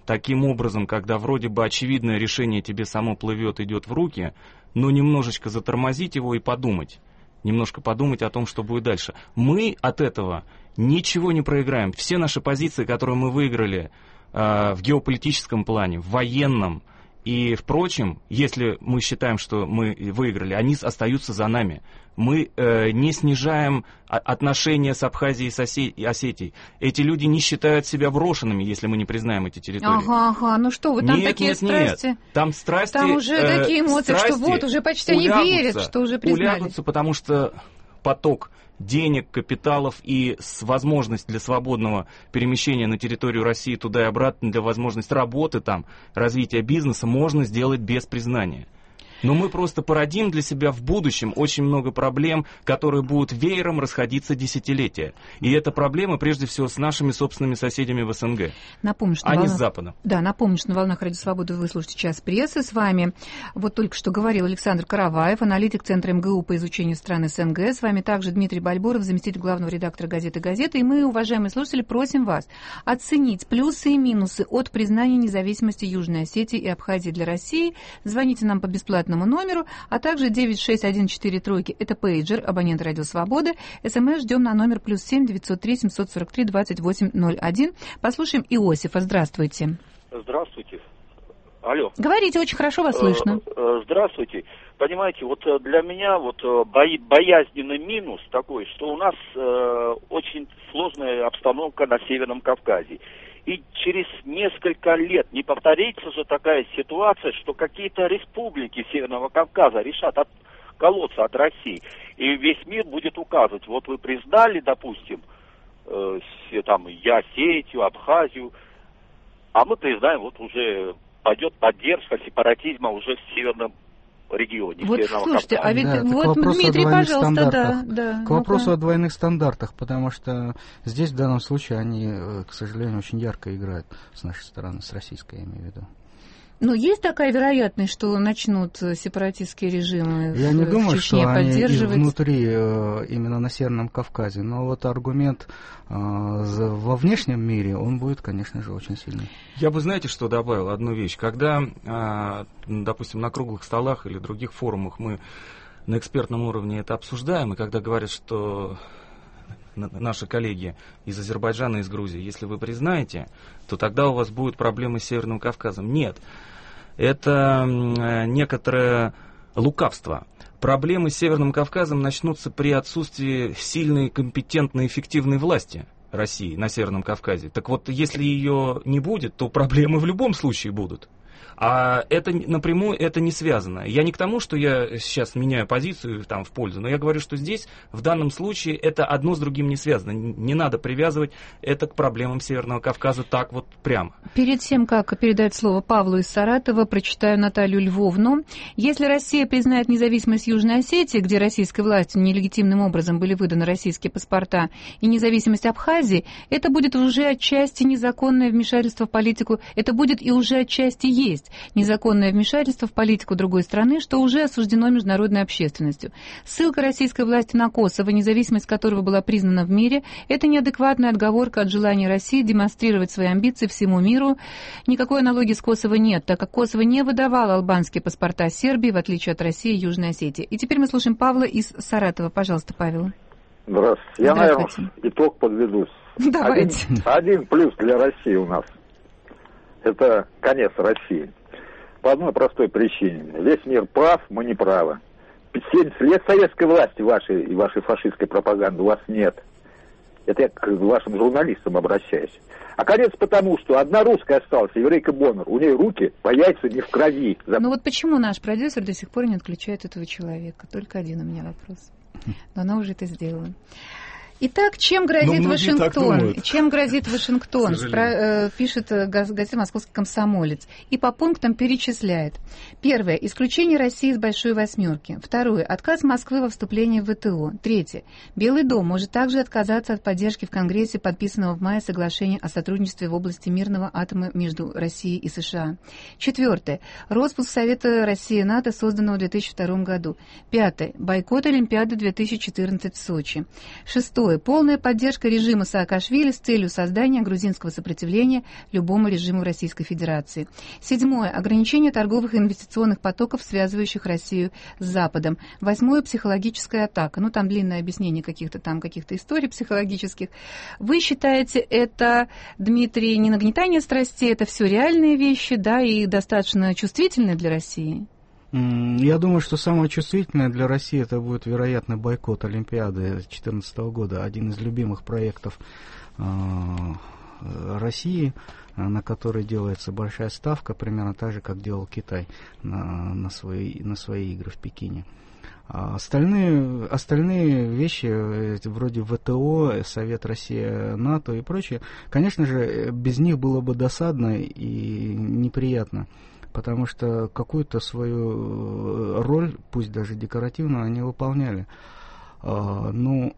C: таким образом, когда вроде бы очевидное решение тебе само плывет, идет в руки, но немножечко затормозить его и подумать. Немножко подумать о том, что будет дальше. Мы от этого ничего не проиграем. Все наши позиции, которые мы выиграли э, в геополитическом плане, в военном и впрочем, если мы считаем, что мы выиграли, они остаются за нами. Мы э, не снижаем отношения с Абхазией и Осетией. Эти люди не считают себя брошенными, если мы не признаем эти территории.
A: Ага, ага, ну что вы, там
C: нет,
A: такие
C: нет,
A: страсти.
C: Нет. Там страсти.
A: Там уже э, такие эмоции, что вот уже почти они верят, что уже признали.
C: Улягутся, потому что поток денег, капиталов и с возможность для свободного перемещения на территорию России туда и обратно, для возможности работы там, развития бизнеса можно сделать без признания. Но мы просто породим для себя в будущем очень много проблем, которые будут веером расходиться десятилетия. И это проблемы, прежде всего, с нашими собственными соседями в СНГ,
A: напомню, что
C: а
A: волна...
C: не с Западом.
A: Да, напомню, что на «Волнах Радио Свободы» вы слушаете «Час прессы». С вами вот только что говорил Александр Караваев, аналитик Центра МГУ по изучению стран СНГ. С вами также Дмитрий Бальборов, заместитель главного редактора газеты «Газета». И мы, уважаемые слушатели, просим вас оценить плюсы и минусы от признания независимости Южной Осетии и Абхазии для России. Звоните нам по бесплатному номеру, а также девять шесть один четыре тройки, это пейджер, абонент Радио Свободы. СМС ждем на номер плюс семь девятьсот три семьсот сорок три двадцать восемь ноль один. Послушаем Иосифа. Здравствуйте.
J: Здравствуйте. Алло.
A: Говорите, очень хорошо вас слышно.
J: Здравствуйте. Понимаете, вот для меня вот бои, боязненный минус такой, что у нас э, очень сложная обстановка на Северном Кавказе. И через несколько лет не повторится же такая ситуация, что какие-то республики Северного Кавказа решат отколоться от России. И весь мир будет указывать, вот вы признали, допустим, э, там, Осетию, Абхазию, а мы признаем, вот уже пойдет поддержка сепаратизма уже в Северном регионе.
A: Вот слушайте,
J: Кавказа.
A: а ведь
B: да,
A: вот, Дмитрий, пожалуйста, да, да.
B: К вопросу ну-ка. о двойных стандартах, потому что здесь в данном случае они, к сожалению, очень ярко играют с нашей стороны, с российской, я имею в виду.
A: Ну, есть такая вероятность, что начнут сепаратистские режимы
B: Я
A: в,
B: не думаю,
A: в Чечне
B: что
A: поддерживать?
B: Они внутри, именно на Северном Кавказе. Но вот аргумент во внешнем мире, он будет, конечно же, очень сильный.
C: Я бы, знаете, что добавил? Одну вещь. Когда, допустим, на круглых столах или других форумах мы на экспертном уровне это обсуждаем, и когда говорят, что наши коллеги из Азербайджана и из Грузии, если вы признаете, то тогда у вас будут проблемы с Северным Кавказом. Нет. Это некоторое лукавство. Проблемы с Северным Кавказом начнутся при отсутствии сильной, компетентной, эффективной власти России на Северном Кавказе. Так вот, если ее не будет, то проблемы в любом случае будут. А это напрямую это не связано. Я не к тому, что я сейчас меняю позицию там, в пользу, но я говорю, что здесь в данном случае это одно с другим не связано. Не надо привязывать это к проблемам Северного Кавказа так вот прямо.
A: Перед тем, как передать слово Павлу из Саратова, прочитаю Наталью Львовну. Если Россия признает независимость Южной Осетии, где российской властью нелегитимным образом были выданы российские паспорта, и независимость Абхазии, это будет уже отчасти незаконное вмешательство в политику, это будет и уже отчасти есть незаконное вмешательство в политику другой страны, что уже осуждено международной общественностью. Ссылка российской власти на Косово, независимость которого была признана в мире, это неадекватная отговорка от желания России демонстрировать свои амбиции всему миру. Никакой аналогии с Косово нет, так как Косово не выдавало албанские паспорта Сербии, в отличие от России и Южной Осетии. И теперь мы слушаем Павла из Саратова. Пожалуйста, Павел.
K: Здравствуйте. Я, наверное, итог подведу.
A: Давайте.
K: Один, один плюс для России у нас. Это конец России. По одной простой причине. Весь мир прав, мы не правы. семьдесят лет советской власти вашей и вашей фашистской пропаганды у вас нет. Это я к вашим журналистам обращаюсь. А конец потому, что одна русская осталась, еврейка Боннер. У нее руки по яйцам не в крови.
A: Ну вот почему наш продюсер до сих пор не отключает этого человека? Только один у меня вопрос. Но она уже это сделала. Итак, чем грозит Вашингтон? Чем грозит Вашингтон? Спра- э, пишет газета «Московский комсомолец». И по пунктам перечисляет. Первое. Исключение России из Большой Восьмерки. Второе. Отказ Москвы во вступлении в ВТО. Третье. Белый дом может также отказаться от поддержки в Конгрессе подписанного в мае соглашения о сотрудничестве в области мирного атома между Россией и США. Четвертое. Роспуск Совета России и НАТО, созданного в две тысячи втором году. Пятое. Бойкот Олимпиады две тысячи четырнадцать в Сочи. Шестое. Шестое. Полная поддержка режима Саакашвили с целью создания грузинского сопротивления любому режиму Российской Федерации. Седьмое. Ограничение торговых и инвестиционных потоков, связывающих Россию с Западом. Восьмое. Психологическая атака. Ну, там длинное объяснение каких-то там каких-то историй психологических. Вы считаете, это, Дмитрий, не нагнетание страстей, это все реальные вещи, да, и достаточно чувствительные для России?
B: Я думаю, что самое чувствительное для России это будет, вероятно, бойкот Олимпиады две тысячи четырнадцатого года, один из любимых проектов э, России, на который делается большая ставка, примерно так же, как делал Китай на, на, свои, на свои игры в Пекине. А остальные, остальные вещи, вроде ВТО, Совет Россия, НАТО и прочее, конечно же, без них было бы досадно и неприятно. Потому что какую-то свою роль, пусть даже декоративную, они выполняли. А, ну,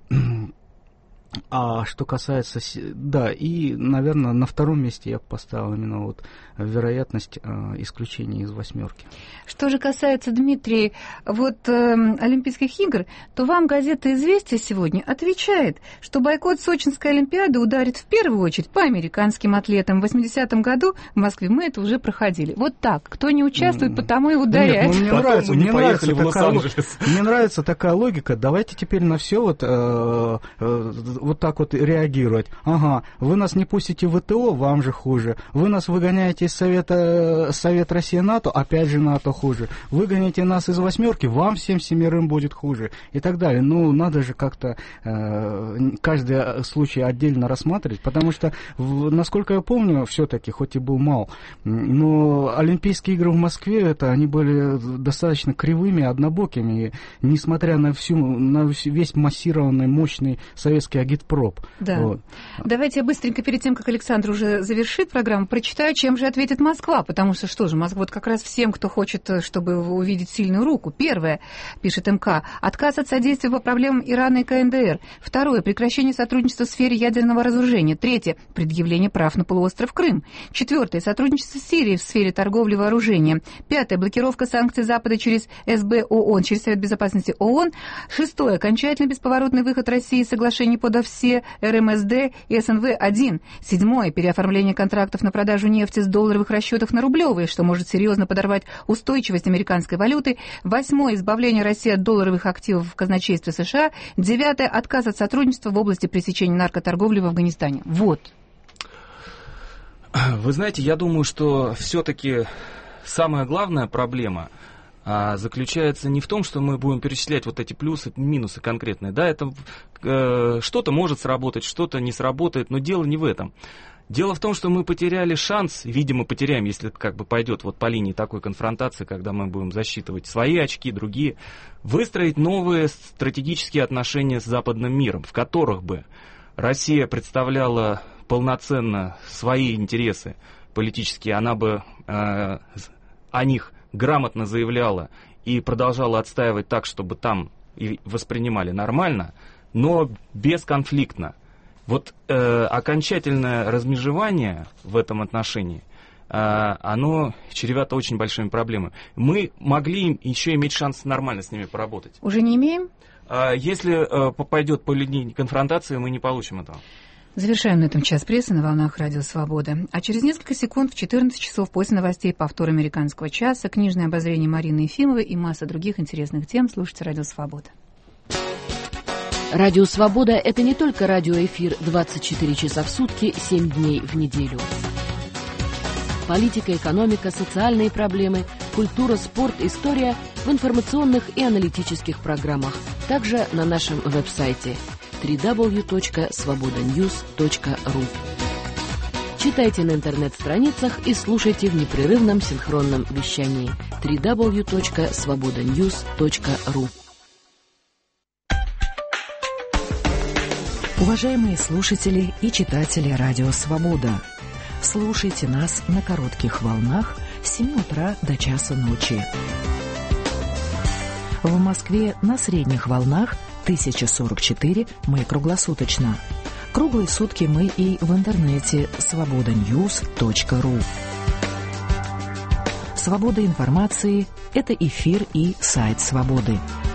B: а что касается... Да, и, наверное, на втором месте я поставил именно вот вероятность э, исключения из восьмерки.
A: Что же касается, Дмитрий, вот э, Олимпийских игр, то вам газета «Известия» сегодня отвечает, что бойкот Сочинской Олимпиады ударит в первую очередь по американским атлетам. В восьмидесятом году в Москве мы это уже проходили. Вот так. Кто не участвует, потому и ударяет.
B: Нет, ну, мне нравится, мне нравится, такая, мне нравится такая логика. Давайте теперь на все вот, э, э, вот так вот реагировать. Ага, вы нас не пустите в ВТО, вам же хуже. Вы нас выгоняете из Совета, Совет Россия-НАТО, опять же НАТО хуже. Выгоните нас из восьмерки, вам всем семерым будет хуже. И так далее. Ну, надо же как-то э, каждый случай отдельно рассматривать, потому что, в, насколько я помню, все-таки, хоть и был мал, но Олимпийские игры в Москве, это они были достаточно кривыми, однобокими, и, несмотря на всю, на весь массированный, мощный советский агитпроп.
A: Да.
B: Вот.
A: Давайте я быстренько, перед тем, как Александр уже завершит программу, прочитаю, чем же ответит Москва, потому что что же, Москва, вот как раз всем, кто хочет, чтобы увидеть сильную руку. Первое, пишет МК, отказ от содействия по проблемам Ирана и КНДР. Второе, прекращение сотрудничества в сфере ядерного разоружения. Третье, предъявление прав на полуостров Крым. Четвертое, сотрудничество с Сирией в сфере торговли вооружением. Пятое, блокировка санкций Запада через СБ ООН, через Совет Безопасности ООН. Шестое, окончательный бесповоротный выход России из соглашений под все РМСД и СНВ один. Седьмое, переоформление контрактов на продажу нефти с долларовых расчетов на рублевые, что может серьезно подорвать устойчивость американской валюты. Восьмое, избавление России от долларовых активов в казначействе США. Девятое, отказ от сотрудничества в области пресечения наркоторговли в Афганистане. Вот.
C: Вы знаете, я думаю, что все-таки самая главная проблема а, заключается не в том, что мы будем перечислять вот эти плюсы, минусы конкретные. Да, это э, что-то может сработать, что-то не сработает, но дело не в этом. Дело в том, что мы потеряли шанс, видимо, потеряем, если это как бы пойдет вот по линии такой конфронтации, когда мы будем засчитывать свои очки, другие, выстроить новые стратегические отношения с западным миром, в которых бы Россия представляла полноценно свои интересы политические, она бы э, о них грамотно заявляла и продолжала отстаивать так, чтобы там и воспринимали нормально, но бесконфликтно. Вот э, окончательное размежевание в этом отношении, э, оно чревато очень большими проблемами. Мы могли еще иметь шанс нормально с ними поработать.
A: Уже не имеем?
C: Э, если э, пойдет по линии конфронтации, мы не получим этого.
A: Завершаем на этом час прессы на волнах Радио Свобода. А через несколько секунд в четырнадцать часов после новостей повтор американского часа, книжное обозрение Марины Ефимовой и масса других интересных тем. Слушайте Радио Свобода.
L: Радио «Свобода» — это не только радиоэфир двадцать четыре часа в сутки, семь дней в неделю. Политика, экономика, социальные проблемы, культура, спорт, история в информационных и аналитических программах. Также на нашем веб-сайте дабл ю дабл ю дабл ю точка свобода ньюс точка ру. Читайте на интернет-страницах и слушайте в непрерывном синхронном вещании дабл ю дабл ю дабл ю точка свобода ньюс точка ру.
M: Уважаемые слушатели и читатели Радио Свобода, слушайте нас на коротких волнах с семи утра до часа ночи. В Москве на средних волнах тысяча сорок четыре мы круглосуточно. Круглые сутки мы и в интернете свобода ньюс точка ру. Свобода информации – это эфир и сайт Свободы.